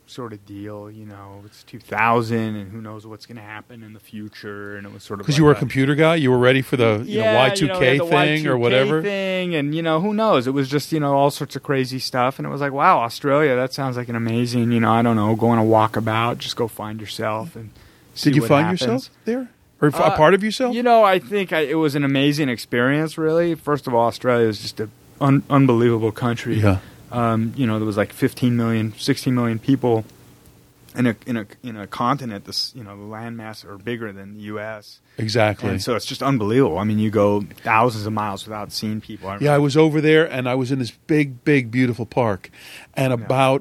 sort of deal. It's 2000, and who knows what's going to happen in the future. And it was sort of because you were a computer guy, you were ready for the Y2K the thing Y2K or whatever thing, and who knows? It was just all sorts of crazy stuff, and it was like, wow, Australia, that sounds like an amazing. I don't know, go on a walkabout, just go find yourself and see Did you what find happens. yourself there, or a part of yourself? I think it was an amazing experience. Really, first of all, Australia is just an unbelievable country. Yeah. There was like 15 million, 16 million people in a continent. The landmass are bigger than the U.S. Exactly. And so it's just unbelievable. I mean, you go thousands of miles without seeing people. I was over there, and I was in this big, big, beautiful park, and about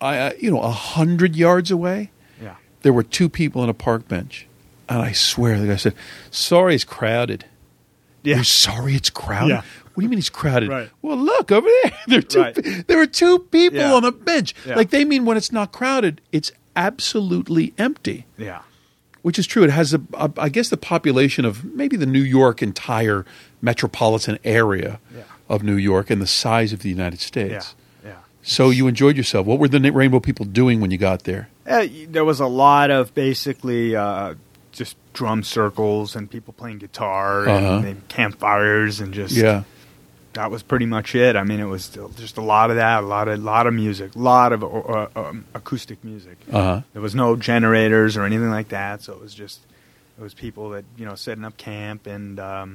100 yards away, there were two people on a park bench, and I swear the guy said, "Sorry, it's crowded." Yeah. You're sorry it's crowded? Yeah. What do you mean it's crowded? Right. Well, look, over there. There were two people on a bench. Yeah. Like, they mean when it's not crowded, it's absolutely empty. Yeah. Which is true. It has, I guess, the population of maybe the New York entire metropolitan area of New York and the size of the United States. Yeah. So you enjoyed yourself. What were the Rainbow people doing when you got there? There was a lot of basically just drum circles and people playing guitar and campfires and just that was pretty much it. I mean, it was just a lot of that, a lot of music, a lot of acoustic music. There was no generators or anything like that, so it was people that setting up camp and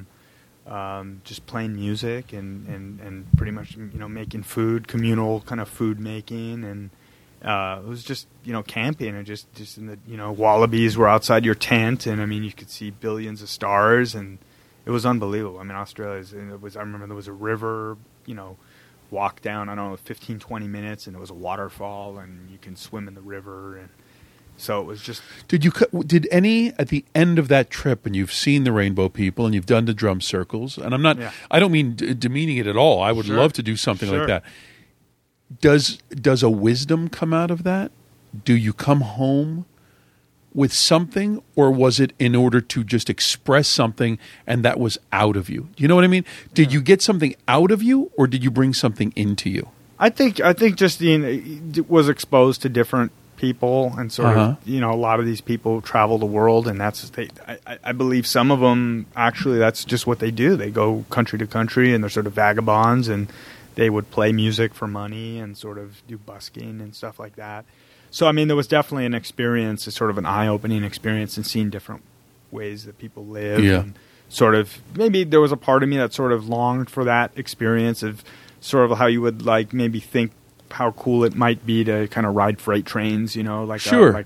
just playing music and pretty much making food, communal kind of food making, and it was just camping and just in the wallabies were outside your tent, and I mean you could see billions of stars, and it was unbelievable. I mean, Australia I remember there was a river, walk down, I don't know, 15, 20 minutes, and there was a waterfall, and you can swim in the river, and so it was just. Did any at the end of that trip, and you've seen the Rainbow people, and you've done the drum circles, and I don't mean demeaning it at all. I would love to do something like that. Does a wisdom come out of that? Do you come home with something, or was it in order to just express something and that was out of you? Do you know what I mean? Did you get something out of you, or did you bring something into you? I think just was exposed to different people, and sort of a lot of these people travel the world, and I believe some of them actually that's just what they do. They go country to country, and they're sort of vagabonds, and they would play music for money and sort of do busking and stuff like that. So, I mean, there was definitely an experience, a sort of an eye-opening experience in seeing different ways that people live. Yeah. And sort of, maybe there was a part of me that sort of longed for that experience of sort of how you would like maybe think how cool it might be to kind of ride freight trains, like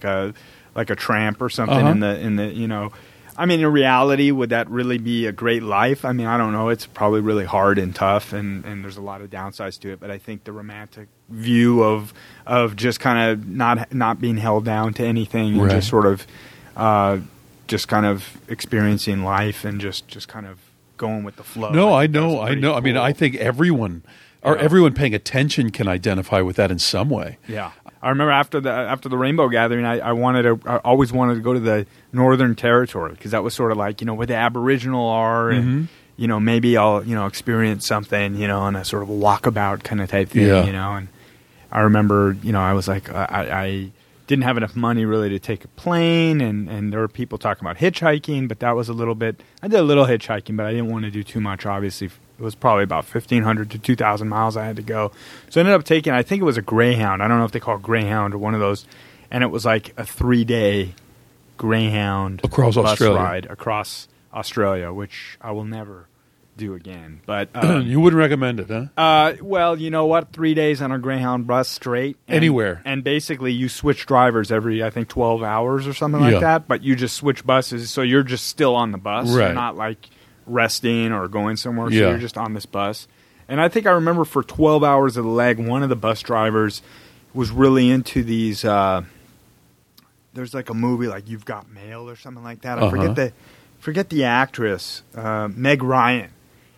a tramp or something in the I mean, in reality, would that really be a great life? I mean, I don't know. It's probably really hard and tough, and there's a lot of downsides to it. But I think the romantic view of just kind of not being held down to anything, and just sort of just kind of experiencing life and just kind of going with the flow. No, I know. Cool. I mean, I think everyone paying attention can identify with that in some way. Yeah. I remember after the Rainbow Gathering, I always wanted to go to the Northern Territory, because that was sort of like, where the Aboriginal are, and maybe I'll experience something, on a sort of a walkabout kind of type thing, And I remember, I was like, I didn't have enough money really to take a plane, and there were people talking about hitchhiking, but that was a little bit. I did a little hitchhiking, but I didn't want to do too much. Obviously, it was probably about 1,500 to 2,000 miles I had to go. So I ended up taking, I think it was a Greyhound. I don't know if they call it Greyhound or one of those. And it was like a 3-day Greyhound across bus Australia. Ride across Australia, which I will never do again. But you wouldn't recommend it, huh? Well, you know what? 3 days on a Greyhound bus straight. Anywhere. And basically you switch drivers every, I think, 12 hours or something like that. But you just switch buses, so you're just still on the bus. Right. You're not like resting or going somewhere, so you're just on this bus. And I think I remember for 12 hours of the leg, one of the bus drivers was really into these there's like a movie like You've Got Mail or something like that. I forget the actress, Meg Ryan.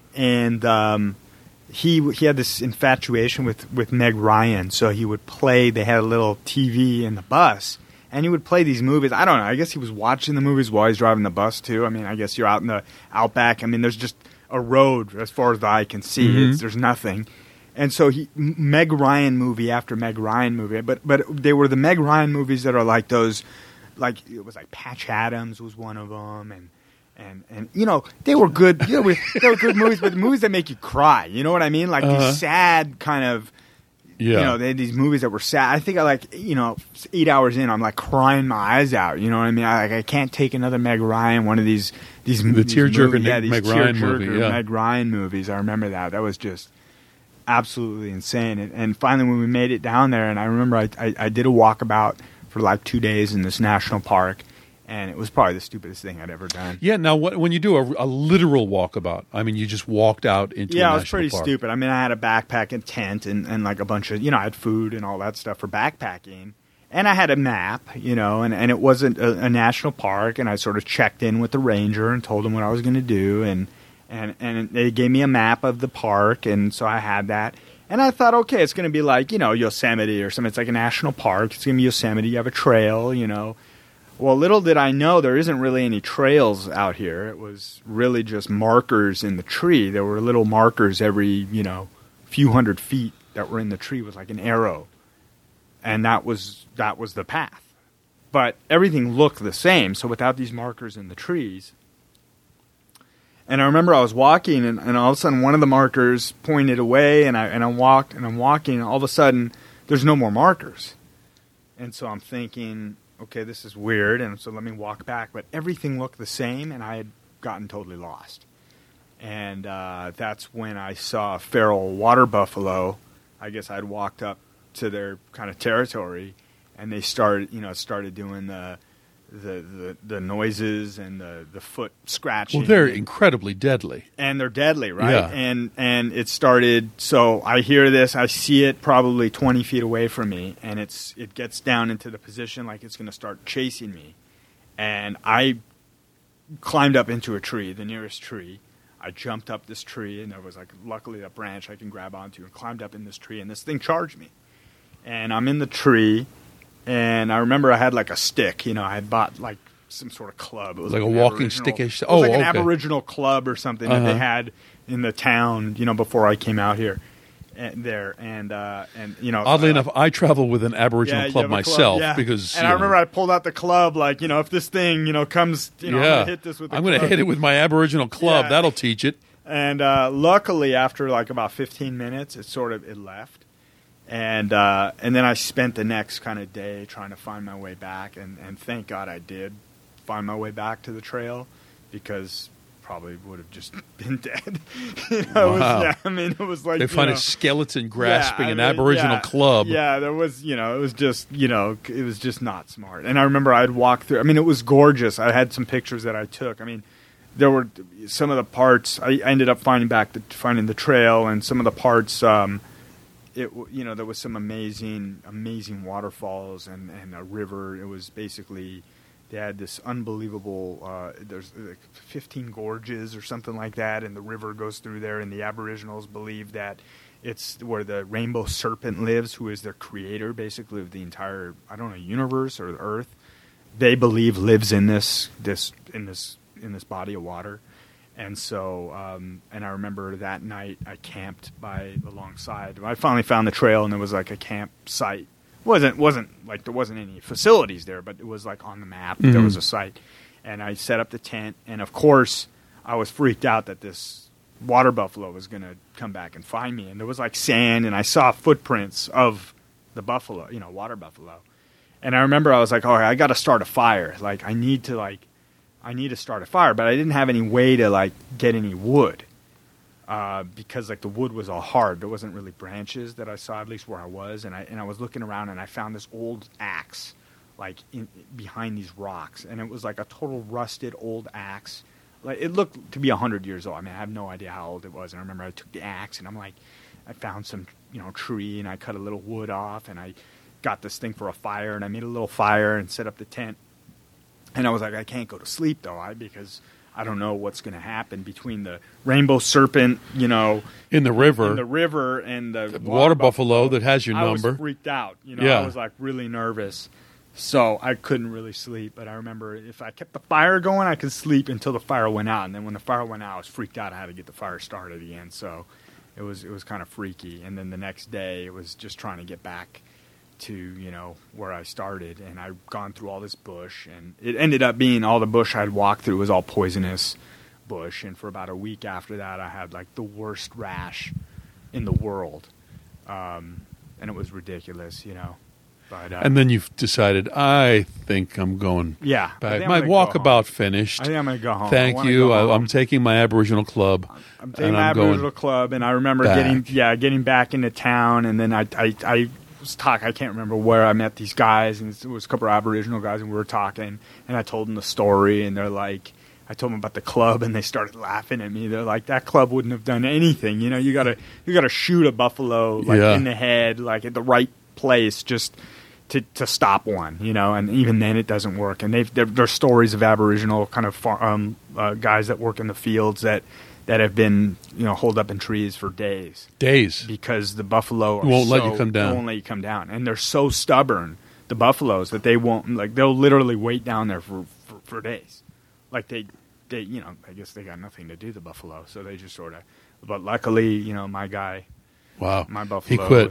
And he had this infatuation with Meg Ryan, so he would play, they had a little TV in the bus, and he would play these movies. I don't know. I guess he was watching the movies while he's driving the bus, too. I mean, I guess you're out in the outback. I mean, there's just a road as far as the eye can see. There's nothing. And so Meg Ryan movie after Meg Ryan movie, but they were the Meg Ryan movies that are like those, like it was like Patch Adams was one of them, and you know, they were good. You know, they were good movies, but movies that make you cry. You know what I mean? Like these sad kind of. Yeah. You know, they had these movies that were sad. I think I like, you know, 8 hours in, I'm like crying my eyes out. You know what I mean? I can't take another Meg Ryan, one of these the tearjerker Meg Ryan movie. Yeah. Meg Ryan movies. I remember that. That was just absolutely insane. And finally, when we made it down there, and I remember I did a walkabout for like 2 days in this national park. And it was probably the stupidest thing I'd ever done. Yeah. Now, when you do a literal walkabout, I mean, you just walked out into a national park. Yeah, it was pretty stupid. I mean, I had a backpack and tent and like a bunch of, you know, I had food and all that stuff for backpacking. And I had a map, you know, and it wasn't a national park. And I sort of checked in with the ranger and told him what I was going to do. And they gave me a map of the park. And so I had that. And I thought, okay, it's going to be like, you know, Yosemite or something. It's like a national park. It's going to be Yosemite. You have a trail, you know. Well, little did I know there isn't really any trails out here. It was really just markers in the tree. There were little markers every, you know, few hundred feet that were in the tree with like an arrow. And that was the path. But everything looked the same, so without these markers in the trees. And I remember I was walking, and all of a sudden one of the markers pointed away, and I'm walking, and all of a sudden there's no more markers. And so I'm thinking, okay, this is weird, and so let me walk back. But everything looked the same, and I had gotten totally lost. And that's when I saw a feral water buffalo. I guess I'd walked up to their kind of territory, and they started doing the noises and the foot scratching. Well, they're incredibly deadly. And they're deadly, right? Yeah. And it started, so I hear this, I see it probably 20 feet away from me, and it gets down into the position like it's going to start chasing me. And I climbed up into a tree, the nearest tree. I jumped up this tree, and there was like luckily a branch I can grab onto, and climbed up in this tree, and this thing charged me. And I'm in the tree, and I remember I had like a stick, you know, I had bought like some sort of club. It was like a walking stickish. It was like an Aboriginal club or something that they had in the town, you know, before I came out here. And you know, oddly enough, I travel with an Aboriginal club myself because. And I remember I pulled out the club, like, you know, if this thing, you know, comes, you know, I'm going to hit this with. I'm going to hit it with my Aboriginal club. That'll teach it. And luckily, after like about 15 minutes, it left. And then I spent the next kind of day trying to find my way back, and thank God I did find my way back to the trail, because probably would have just been dead. You know, wow. It was like they find a skeleton grasping an Aboriginal club. Yeah, there was, you know, it was just, you know, it was just not smart. And I remember I'd walk through. I mean, it was gorgeous. I had some pictures that I took. I mean, there were some of the parts I ended up finding the trail, and some of the parts. You know, there was some amazing waterfalls and a river. It was basically, they had this unbelievable, there's like 15 gorges or something like that, and the river goes through there, and the Aboriginals believe that it's where the rainbow serpent lives, who is their creator, basically, of the entire, I don't know, universe or the earth. They believe lives in this body of water. And so, and I remember that night I camped alongside. I finally found the trail, and there was like a campsite. Wasn't like there wasn't any facilities there, but it was like on the map. Mm-hmm. There was a site, and I set up the tent. And of course, I was freaked out that this water buffalo was going to come back and find me. And there was like sand, and I saw footprints of the buffalo, you know, water buffalo. And I remember I was like, "Oh, I got to start a fire. Like, I need to start a fire," but I didn't have any way to like get any wood because like the wood was all hard. There wasn't really branches that I saw, at least where I was, and I was looking around, and I found this old axe like behind these rocks, and it was like a total rusted old axe. Like, it looked to be 100 years old. I mean, I have no idea how old it was. And I remember I took the axe, and I found some, you know, tree, and I cut a little wood off, and I got this thing for a fire, and I made a little fire and set up the tent. And I was like, I can't go to sleep, though, because I don't know what's going to happen between the rainbow serpent, you know, in the river, and the water buffalo that has your number. I was freaked out. You know, I was like really nervous. So I couldn't really sleep. But I remember if I kept the fire going, I could sleep until the fire went out. And then when the fire went out, I was freaked out. I had to get the fire started again. So it was kind of freaky. And then the next day, it was just trying to get back to, you know, where I started. And I'd gone through all this bush, and it ended up being all the bush I'd walked through was all poisonous bush. And for about a week after that, I had like the worst rash in the world. And it was ridiculous, you know. But, and then you've decided, I think I'm going back. My walkabout finished. I think I'm going to go home. Thank you. I'm taking my Aboriginal club. I'm taking my Aboriginal club, and I remember getting back into town, and then I was talking. I can't remember where I met these guys, and it was a couple of Aboriginal guys, and we were talking, and I told them the story, and they're like, I told them about the club, and they started laughing at me. They're like, that club wouldn't have done anything. You know, you gotta shoot a buffalo in the head, like at the right place, just to stop one, you know, and even then it doesn't work. And there's stories of Aboriginal kind of guys that work in the fields that have been, you know, holed up in trees for days because the buffalo won't let you come down, and they're so stubborn, the buffaloes, that they won't, like, they'll literally wait down there for days, like they you know, I guess they got nothing to do, the buffalo, so they just sort of. But luckily, you know, my guy. Wow, my buffalo he quit.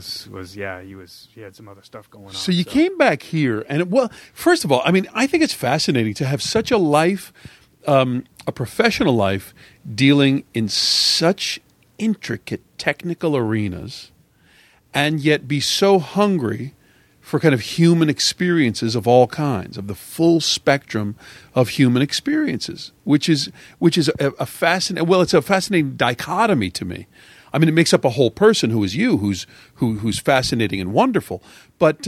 He had some other stuff going on. So you came back here, and first of all, I mean, I think it's fascinating to have such a life, a professional life, dealing in such intricate technical arenas, and yet be so hungry for kind of human experiences of all kinds, of the full spectrum of human experiences, which is a fascinating. Well, it's a fascinating dichotomy to me. I mean, it makes up a whole person who is you, who's fascinating and wonderful. But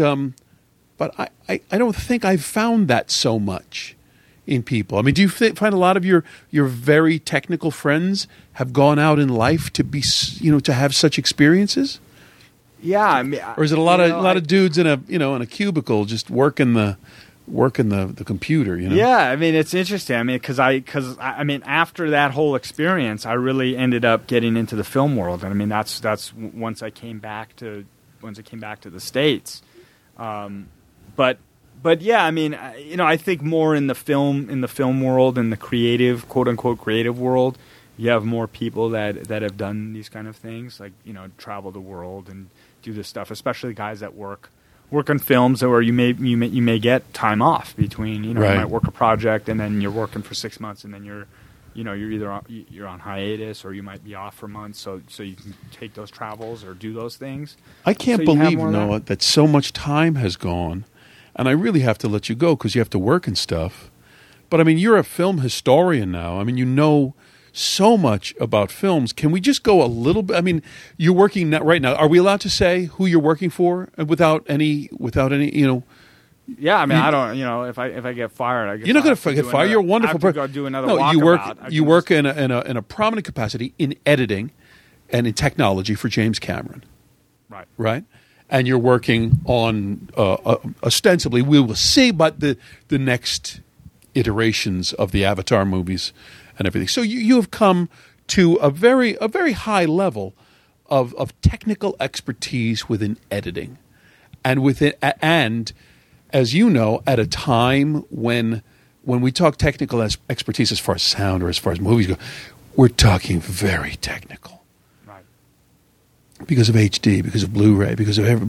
I don't think I've found that so much in people. I mean, do you find a lot of your very technical friends have gone out in life to be, you know, to have such experiences? Yeah, I mean, or is it a lot of dudes in a cubicle just working the computer, you know? Yeah, I mean, it's interesting. I mean, because after that whole experience, I really ended up getting into the film world, and I mean, that's once I came back to the States. But yeah, I mean, you know, I think more in the film world, in the creative, quote unquote creative world, you have more people that have done these kind of things, like, you know, travel the world and do this stuff, especially guys that work on films where you may get time off between, you know, right. You might work a project and then you're working for 6 months and then you're either you're on hiatus or you might be off for months, so you can take those travels or do those things. I can't believe, Noah, that so much time has gone, and I really have to let you go because you have to work and stuff. But I mean, you're a film historian now. I mean, you know so much about films. Can we just go a little bit? I mean, you're working right now. Are we allowed to say who you're working for without any? You know. Yeah, I mean, I don't. You know, if I get fired, you're not going to get fired. You're a wonderful person. Go do another. No, you work in a prominent capacity in editing and in technology for James Cameron. Right. Right. And you're working on ostensibly, we will see, but the next iterations of the Avatar movies and everything. So you have come to a very high level of technical expertise within editing, and as you know, at a time when we talk technical expertise as far as sound or as far as movies go, we're talking very technical. Because of HD, because of Blu-ray, because of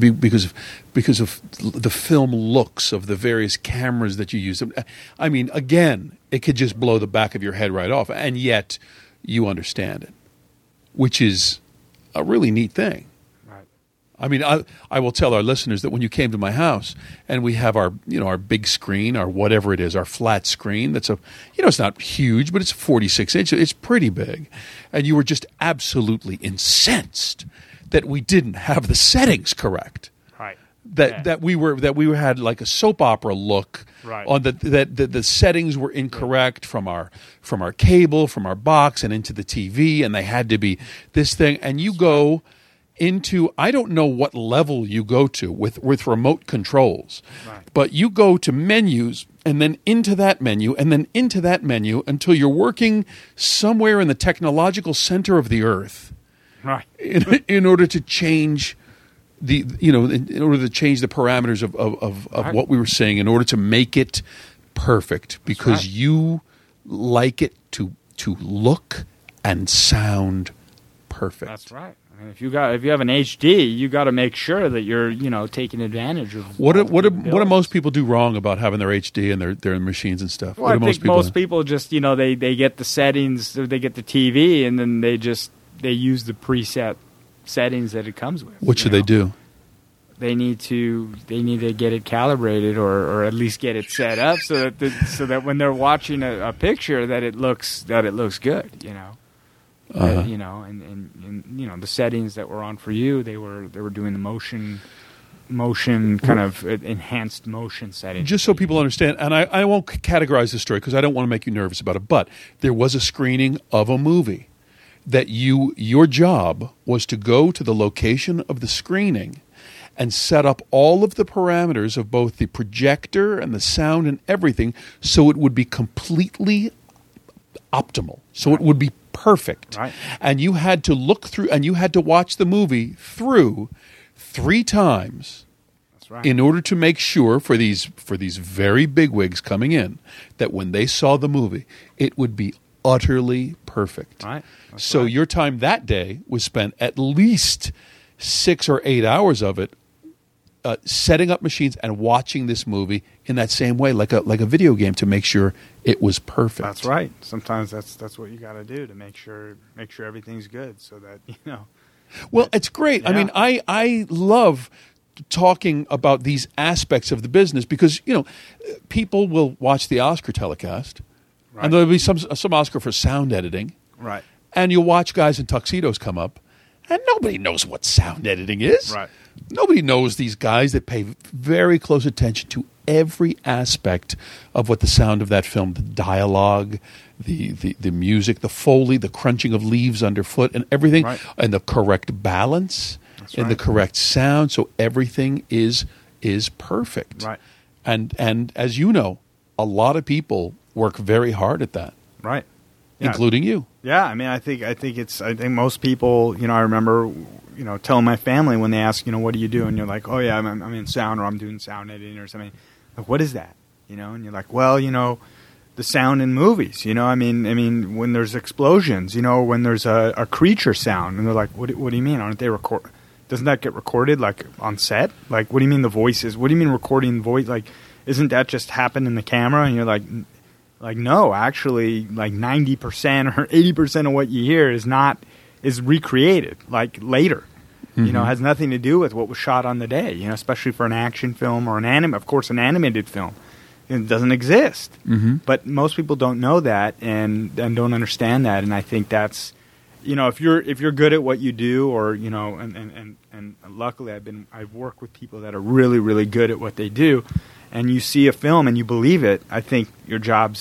the film looks of the various cameras that you use. I mean, again, it could just blow the back of your head right off, and yet you understand it, which is a really neat thing. Right. I mean, I will tell our listeners that when you came to my house and we have our big screen, our whatever it is, our flat screen. That's it's not huge, but it's 46 inches. It's pretty big, and you were just absolutely incensed that we didn't have the settings correct. Right. That we had like a soap opera look. Right. On that the settings were incorrect from our cable, from our box, and into the TV, and they had to be this thing. And you go into, I don't know what level you go to with remote controls, right. But you go to menus and then into that menu and then into that menu until you're working somewhere in the technological center of the earth. Right. In order to change in order to change the parameters of right. what we were saying, in order to make it perfect, because right. you like it to look and sound perfect. perfect. That's right. I mean, if you have an HD, you got to make sure that you're taking advantage of. What do most people do wrong about having their HD and their machines and stuff? Well, I think most people just they get the settings, they get the TV, and then they use the preset settings that it comes with. What should they do? They need to get it calibrated or at least get it set up so that when they're watching a picture that it looks good. And the settings that were on for you, they were doing the motion kind of enhanced motion settings. Just so people understand, and I won't categorize the story because I don't want to make you nervous about it, but there was a screening of a movie that your job was to go to the location of the screening and set up all of the parameters of both the projector and the sound and everything so it would be completely optimal, so it would be perfect. Right. And you had to look through, and you had to watch the movie through 3 times. That's right. In order to make sure for these very bigwigs coming in that when they saw the movie, it would be utterly perfect. Right. So your time that day was spent at least 6 or 8 hours of it setting up machines and watching this movie in that same way, like a video game, to make sure it was perfect. That's right. Sometimes that's what you got to do to make sure everything's good, so that Well, it's great. Yeah. I mean, I love talking about these aspects of the business because people will watch the Oscar telecast, Right. and there'll be some Oscar for sound editing, Right. and you'll watch guys in tuxedos come up, and nobody knows what sound editing is. Right. Nobody knows these guys that pay very close attention to every aspect of what the sound of that film, the dialogue, the music, the Foley, the crunching of leaves underfoot, and everything, Right. and the correct balance and the right. correct sound, so everything is perfect. Right. And as you know, a lot of people work very hard at that, Right. Yeah. including you. Yeah, I mean, I think most people, I remember, telling my family when they ask, what do you do? And you're like, oh yeah, I'm in sound, or I'm doing sound editing or something. Like, what is that? And you're like, well, the sound in movies, I mean, when there's explosions, when there's a creature sound, and they're like, what do you mean? Aren't they record? Doesn't that get recorded like on set? Like, what do you mean the voices? What do you mean recording voice? Like, isn't that just happen in the camera? And you're like, no, actually, like 90% or 80% of what you hear is recreated, like later. Mm-hmm. Has nothing to do with what was shot on the day. Especially for an action film or an animated film, it doesn't exist. Mm-hmm. But most people don't know that and don't understand that. And I think that's, if you're good at what you do, or and luckily I've worked with people that are really, really good at what they do. And you see a film and you believe it, I think their job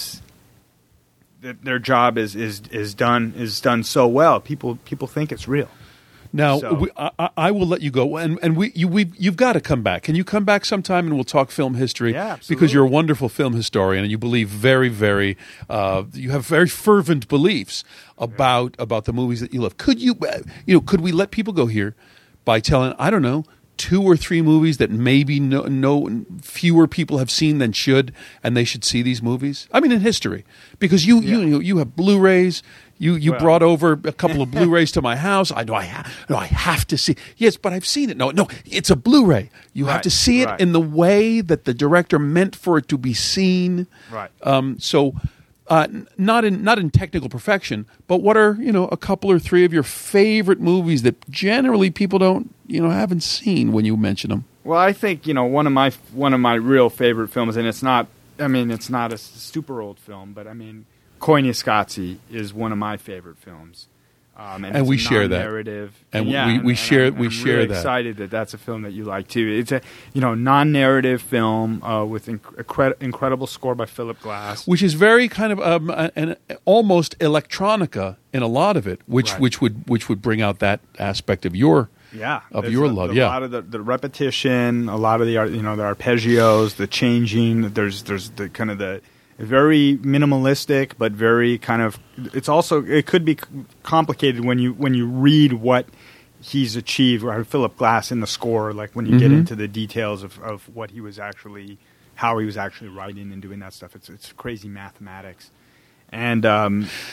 is done so well. People think it's real. Now, So- I will let you go, and you've got to come back. Can you come back sometime and we'll talk film history? Yeah, absolutely. Because you're a wonderful film historian and you believe very, very, you have very fervent beliefs about the movies that you love. Could could we let people go here by telling, I don't know, 2 or 3 movies that maybe no fewer people have seen than should, and they should see these movies? I mean, in history, because you have Blu-rays. You brought over a couple of Blu-rays to my house. I have to see. Yes, but I've seen it. No, it's a Blu-ray. You have to see it right. in the way that the director meant for it to be seen. Right. So, not in technical perfection, but what are a couple or 3 of your favorite movies that generally people don't haven't seen when you mention them? Well, I think one of my real favorite films, and it's not a super old film, but I mean, Koyaanisqatsi is one of my favorite films, and it's we a share that. non-narrative, And yeah, we share I'm really that. Excited that that's a film that you like too. It's a non-narrative film with incredible score by Philip Glass, Which is very kind of an almost electronica in a lot of it, which Right. which would bring out that aspect of your there's your love. A lot of the repetition, a lot of the the arpeggios, the changing. There's the kind of the very minimalistic, but very kind of. It could be complicated when you read what he's achieved, or Philip Glass in the score. Like when you get into the details of what he was actually, how he was actually writing and doing that stuff. It's crazy mathematics, and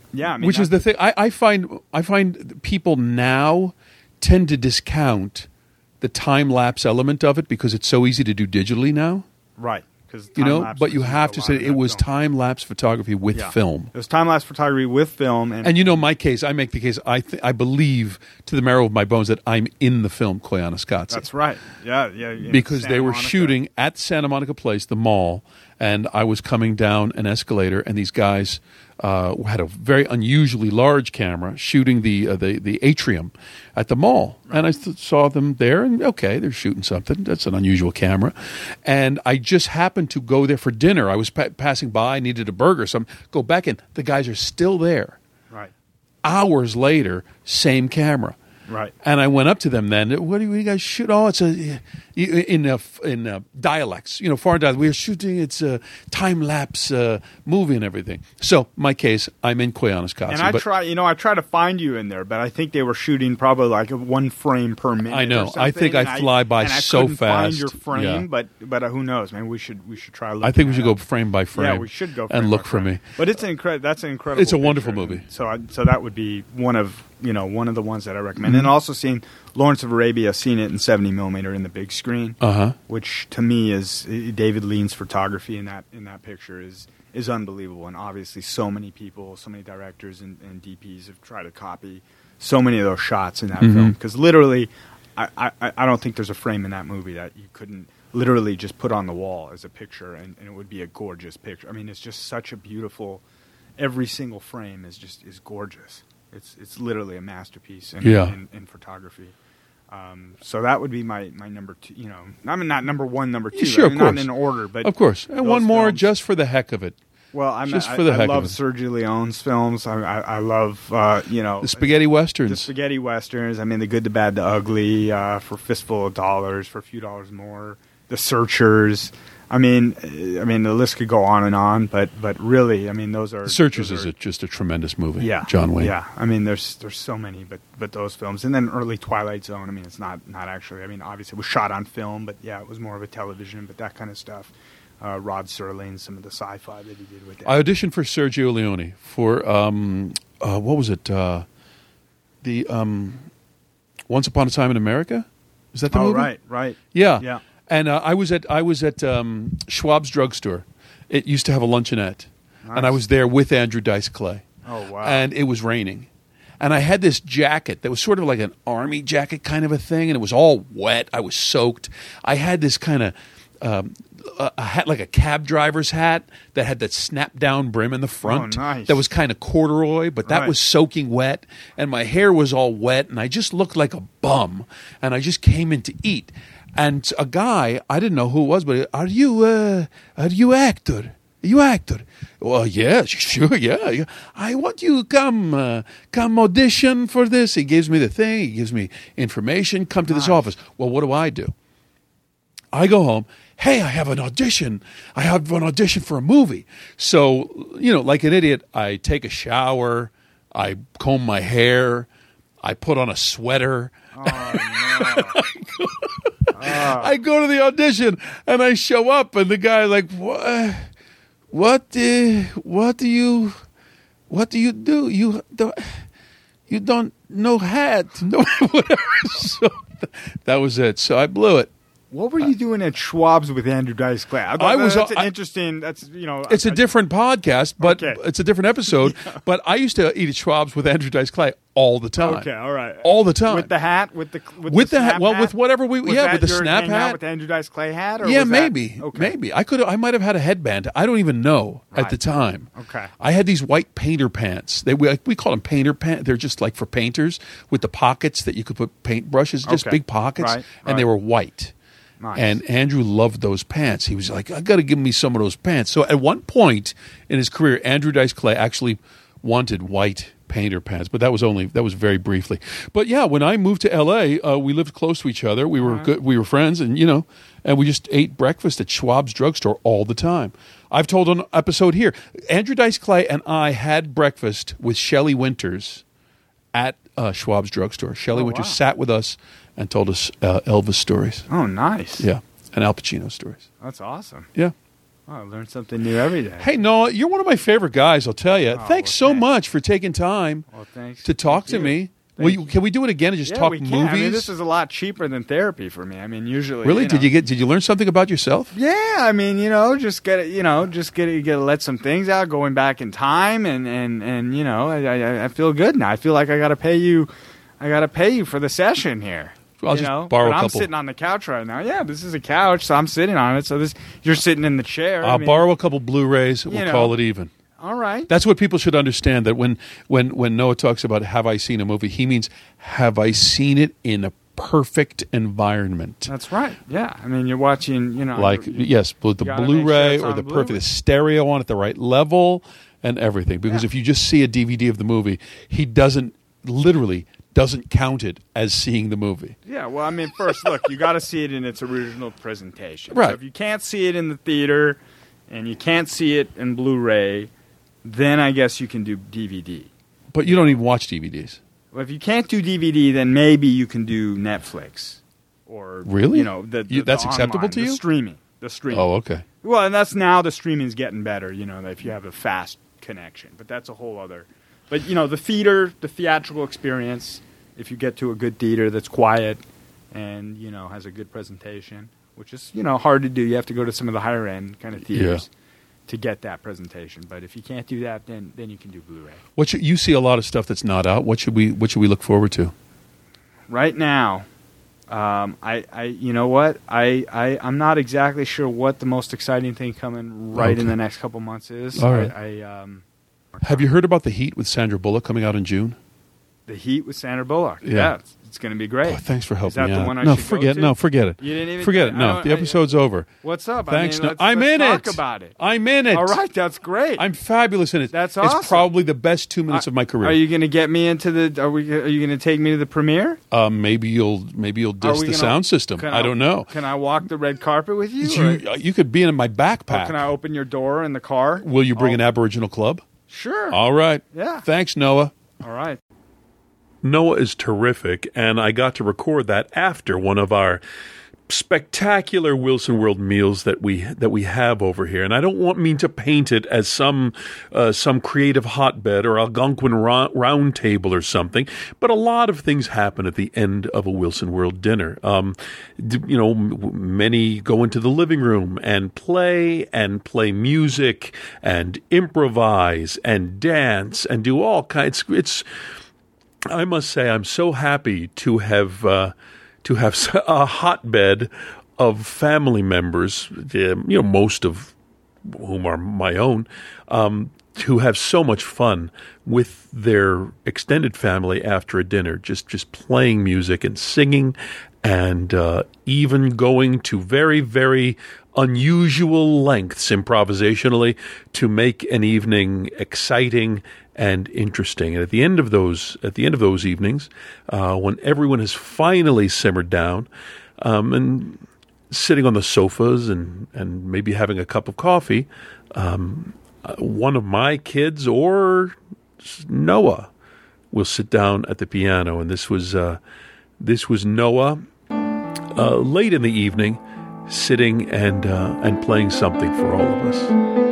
Yeah, I mean, which is the thing. I find people now tend to discount the time lapse element of it because it's so easy to do digitally now. right. Because But you have to say it was time lapse photography with film. It was time lapse photography with film, And my case, I make the case. I believe to the marrow of my bones that I'm in the film Koyaanisqatsi. that's right. Yeah. Because Santa they were Monica. shooting at Santa Monica Place, the mall, and I was coming down an escalator, and these guys had a very unusually large camera shooting the atrium at the mall. Right. And I saw them there, and okay, they're shooting something. That's an unusual camera. And I just happened to go there for dinner. I was passing by, I needed a burger, so I go back in. The guys are still there. Right. Hours later, same camera. Right. And I went up to them then. What do you guys shoot? Oh, it's in dialects, foreign dialects. We're shooting. It's a time lapse movie and everything. So my case, I'm in Koyaanisqatsi. And I try to find you in there, but I think they were shooting probably like 1 frame per minute. I know. Or something, I think I fly by so couldn't fast. Find your frame, yeah. but who knows? Maybe we should try. I think we should go frame by frame. Yeah, we should go frame and look by for frame. me. But it's that's an incredible. It's a wonderful picture. movie. So that would be one of the ones that I recommend. And also seeing Lawrence of Arabia, seeing it in 70 millimeter in the big screen, which to me is David Lean's photography in that picture is unbelievable. And obviously, so many people, so many directors and DPs have tried to copy so many of those shots in that film. Because literally, I don't think there's a frame in that movie that you couldn't literally just put on the wall as a picture, and it would be a gorgeous picture. I mean, it's just such a beautiful. Every single frame is gorgeous. It's literally a masterpiece in photography. So that would be my number 2. I mean, not number 1, number 2. Sure, I mean, of course. not in order, but of course. And one more films, just for the heck of it. Well, I love Sergio Leone's films. I love the spaghetti westerns. The spaghetti westerns. I mean, The Good, the Bad, the Ugly. For Fistful of Dollars, for a few dollars more. The Searchers. I mean, the list could go on and on, but really, I mean, those are... The Searchers is just a tremendous movie. Yeah, John Wayne. Yeah, I mean, there's so many, but those films, and then early Twilight Zone. I mean, it's not actually. I mean, obviously, it was shot on film, but yeah, it was more of a television. But that kind of stuff. Rod Serling, some of the sci-fi that he did with that. I auditioned for Sergio Leone for what was it? The Once Upon a Time in America. Is that the movie? Oh, right. Yeah. And I was at Schwab's drugstore. It used to have a luncheonette, and I was there with Andrew Dice Clay. Oh wow! And it was raining, and I had this jacket that was sort of like an army jacket kind of a thing, and it was all wet. I was soaked. I had this kind of a hat, like a cab driver's hat, that had that snap down brim in the front. Oh, nice. That was kind of corduroy, but that was soaking wet, and my hair was all wet, and I just looked like a bum. And I just came in to eat. And a guy, I didn't know who it was, but are you actor? Are you actor? Well, yeah, sure, yeah. I want you come audition for this. He gives me the thing. He gives me information. Come to this office. Well, what do? I go home. Hey, I have an audition. I have an audition for a movie. So, like an idiot, I take a shower. I comb my hair. I put on a sweater. Oh, no. I go to the audition and I show up, and the guy like, what do you do? You don't know hat, no whatever. So that was it. So I blew it. What were you doing at Schwab's with Andrew Dice Clay? That's interesting. That's It's a different podcast, but Okay. it's a different episode. Yeah. But I used to eat at Schwab's with Andrew Dice Clay all the time. Okay, all right. All the time. With the hat, with the hat. Well, with whatever we Was with that the your snap hang out hat with the Andrew Dice Clay hat. Or yeah, was that- maybe. Okay. Maybe I might have had a headband. I don't even know at the time. Okay. I had these white painter pants. We call them painter pants. They're just like for painters with the pockets that you could put paint brushes, just Okay. big pockets, Right. and they were white. Nice. And Andrew loved those pants. He was like, I got to give me some of those pants. So at one point in his career, Andrew Dice Clay actually wanted white painter pants, but that was very briefly. But yeah, when I moved to L.A., we lived close to each other. We were good. We were friends, and and we just ate breakfast at Schwab's drugstore all the time. I've told an episode here. Andrew Dice Clay and I had breakfast with Shelley Winters at Schwab's drugstore. Shelley Winters sat with us and told us Elvis stories. Oh, nice. Yeah, and Al Pacino stories. That's awesome. Yeah. Oh, I learn something new every day. Hey, Noah, you're one of my favorite guys, I'll tell you. Thanks so thanks. much for taking time Thanks. to talk Thank to you. me. Thank you. Can we do it again and just Yeah, talk we movies? can. I mean, this is a lot cheaper than therapy for me. I mean, usually. Really? You know, Did you learn something about yourself? Yeah, I mean, just get to let some things out, going back in time, and I feel good now. I feel like I got to pay you for the session here. I'll just borrow a I'm couple. sitting on the couch right now. Yeah, this is a couch, so I'm sitting on it. So you're sitting in the chair. I'll borrow a couple Blu-rays. We'll call it even. All right. That's what people should understand. That when Noah talks about have I seen a movie, he means have I seen it in a perfect environment. That's right. Yeah. I mean, you're watching. Yes, with the gotta make Blu-ray sure it's or on the Blu-ray. perfect the stereo on at the right level and everything. Because if you just see a DVD of the movie, he doesn't count it as seeing the movie. Yeah, well, I mean, first, look, you got to see it in its original presentation. Right. So if you can't see it in the theater and you can't see it in Blu-ray, then I guess you can do DVD. But you don't even watch DVDs. Well, if you can't do DVD, then maybe you can do Netflix or Really? that's acceptable to you? The streaming. Oh, okay. Well, and that's now the streaming's getting better. If you have a fast connection, but that's a whole other. But the theatrical experience. If you get to a good theater that's quiet and has a good presentation, which is hard to do. You have to go to some of the higher end kind of theaters to get that presentation. But if you can't do that, then you can do Blu-ray. You see a lot of stuff that's not out. What should we look forward to? Right now, I'm not exactly sure what the most exciting thing coming in the next couple months is. All right. Have you heard about The Heat with Sandra Bullock coming out in June? The Heat with Sandra Bullock. Yeah. It's going to be great. Oh, thanks for helping Is that me the out. one I No, should forget go to? forget it. You didn't even forget it. No, the episode's over. What's up? Thanks. Let's I'm in talk it. about it. I'm in it. All right, that's great. I'm fabulous in it. That's awesome. It's probably the best 2 minutes of my career. Are you going to get me into the? Are you going to take me to the premiere? Maybe you'll diss the sound system. I don't know. Can I walk the red carpet with you? You could be in my Or backpack. can I open your door in the car? Will you bring an Aboriginal club? Sure. All right. Yeah. Thanks, Noah. All right. Noah is terrific, and I got to record that after one of our spectacular Wilson World meals that we have over here. And I don't mean to paint it as some creative hotbed or Algonquin round table or something, but a lot of things happen at the end of a Wilson World dinner. Many go into the living room and play music and improvise and dance and do all kinds. I must say, I'm so happy to have a hotbed of family members, most of whom are my own, who have so much fun with their extended family after a dinner, just playing music and singing, and even going to very, very unusual lengths improvisationally to make an evening exciting and interesting. And at the end of those evenings, when everyone has finally simmered down, and sitting on the sofas and maybe having a cup of coffee, one of my kids or Noah will sit down at the piano. And this was Noah late in the evening, sitting and playing something for all of us.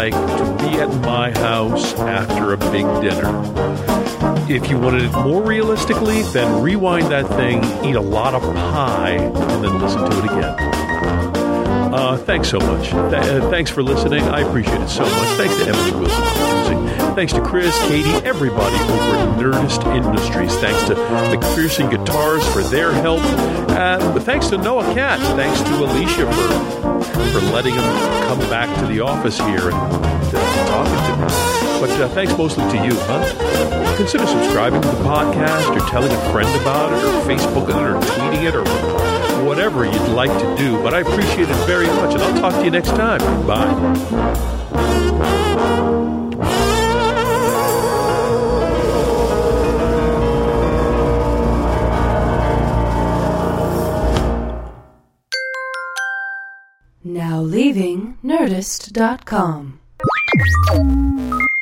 like to be at my house after a big dinner. If you wanted it more realistically, then rewind that thing, eat a lot of pie, and then listen to it again. Thanks so much. Thanks for listening. I appreciate it so much. Thanks to Emily Wilson for music. Thanks to Chris, Katie, everybody over at Nerdist Industries. Thanks to McPherson Guitars for their help. Thanks to Noah Katz. Thanks to Alicia for letting him come back to the office here and talking to me. But thanks mostly to you, huh? Consider subscribing to the podcast or telling a friend about it or Facebooking it or tweeting it or whatever you'd like to do. But I appreciate it very much, and I'll talk to you next time. Bye. Now leaving Nerdist.com.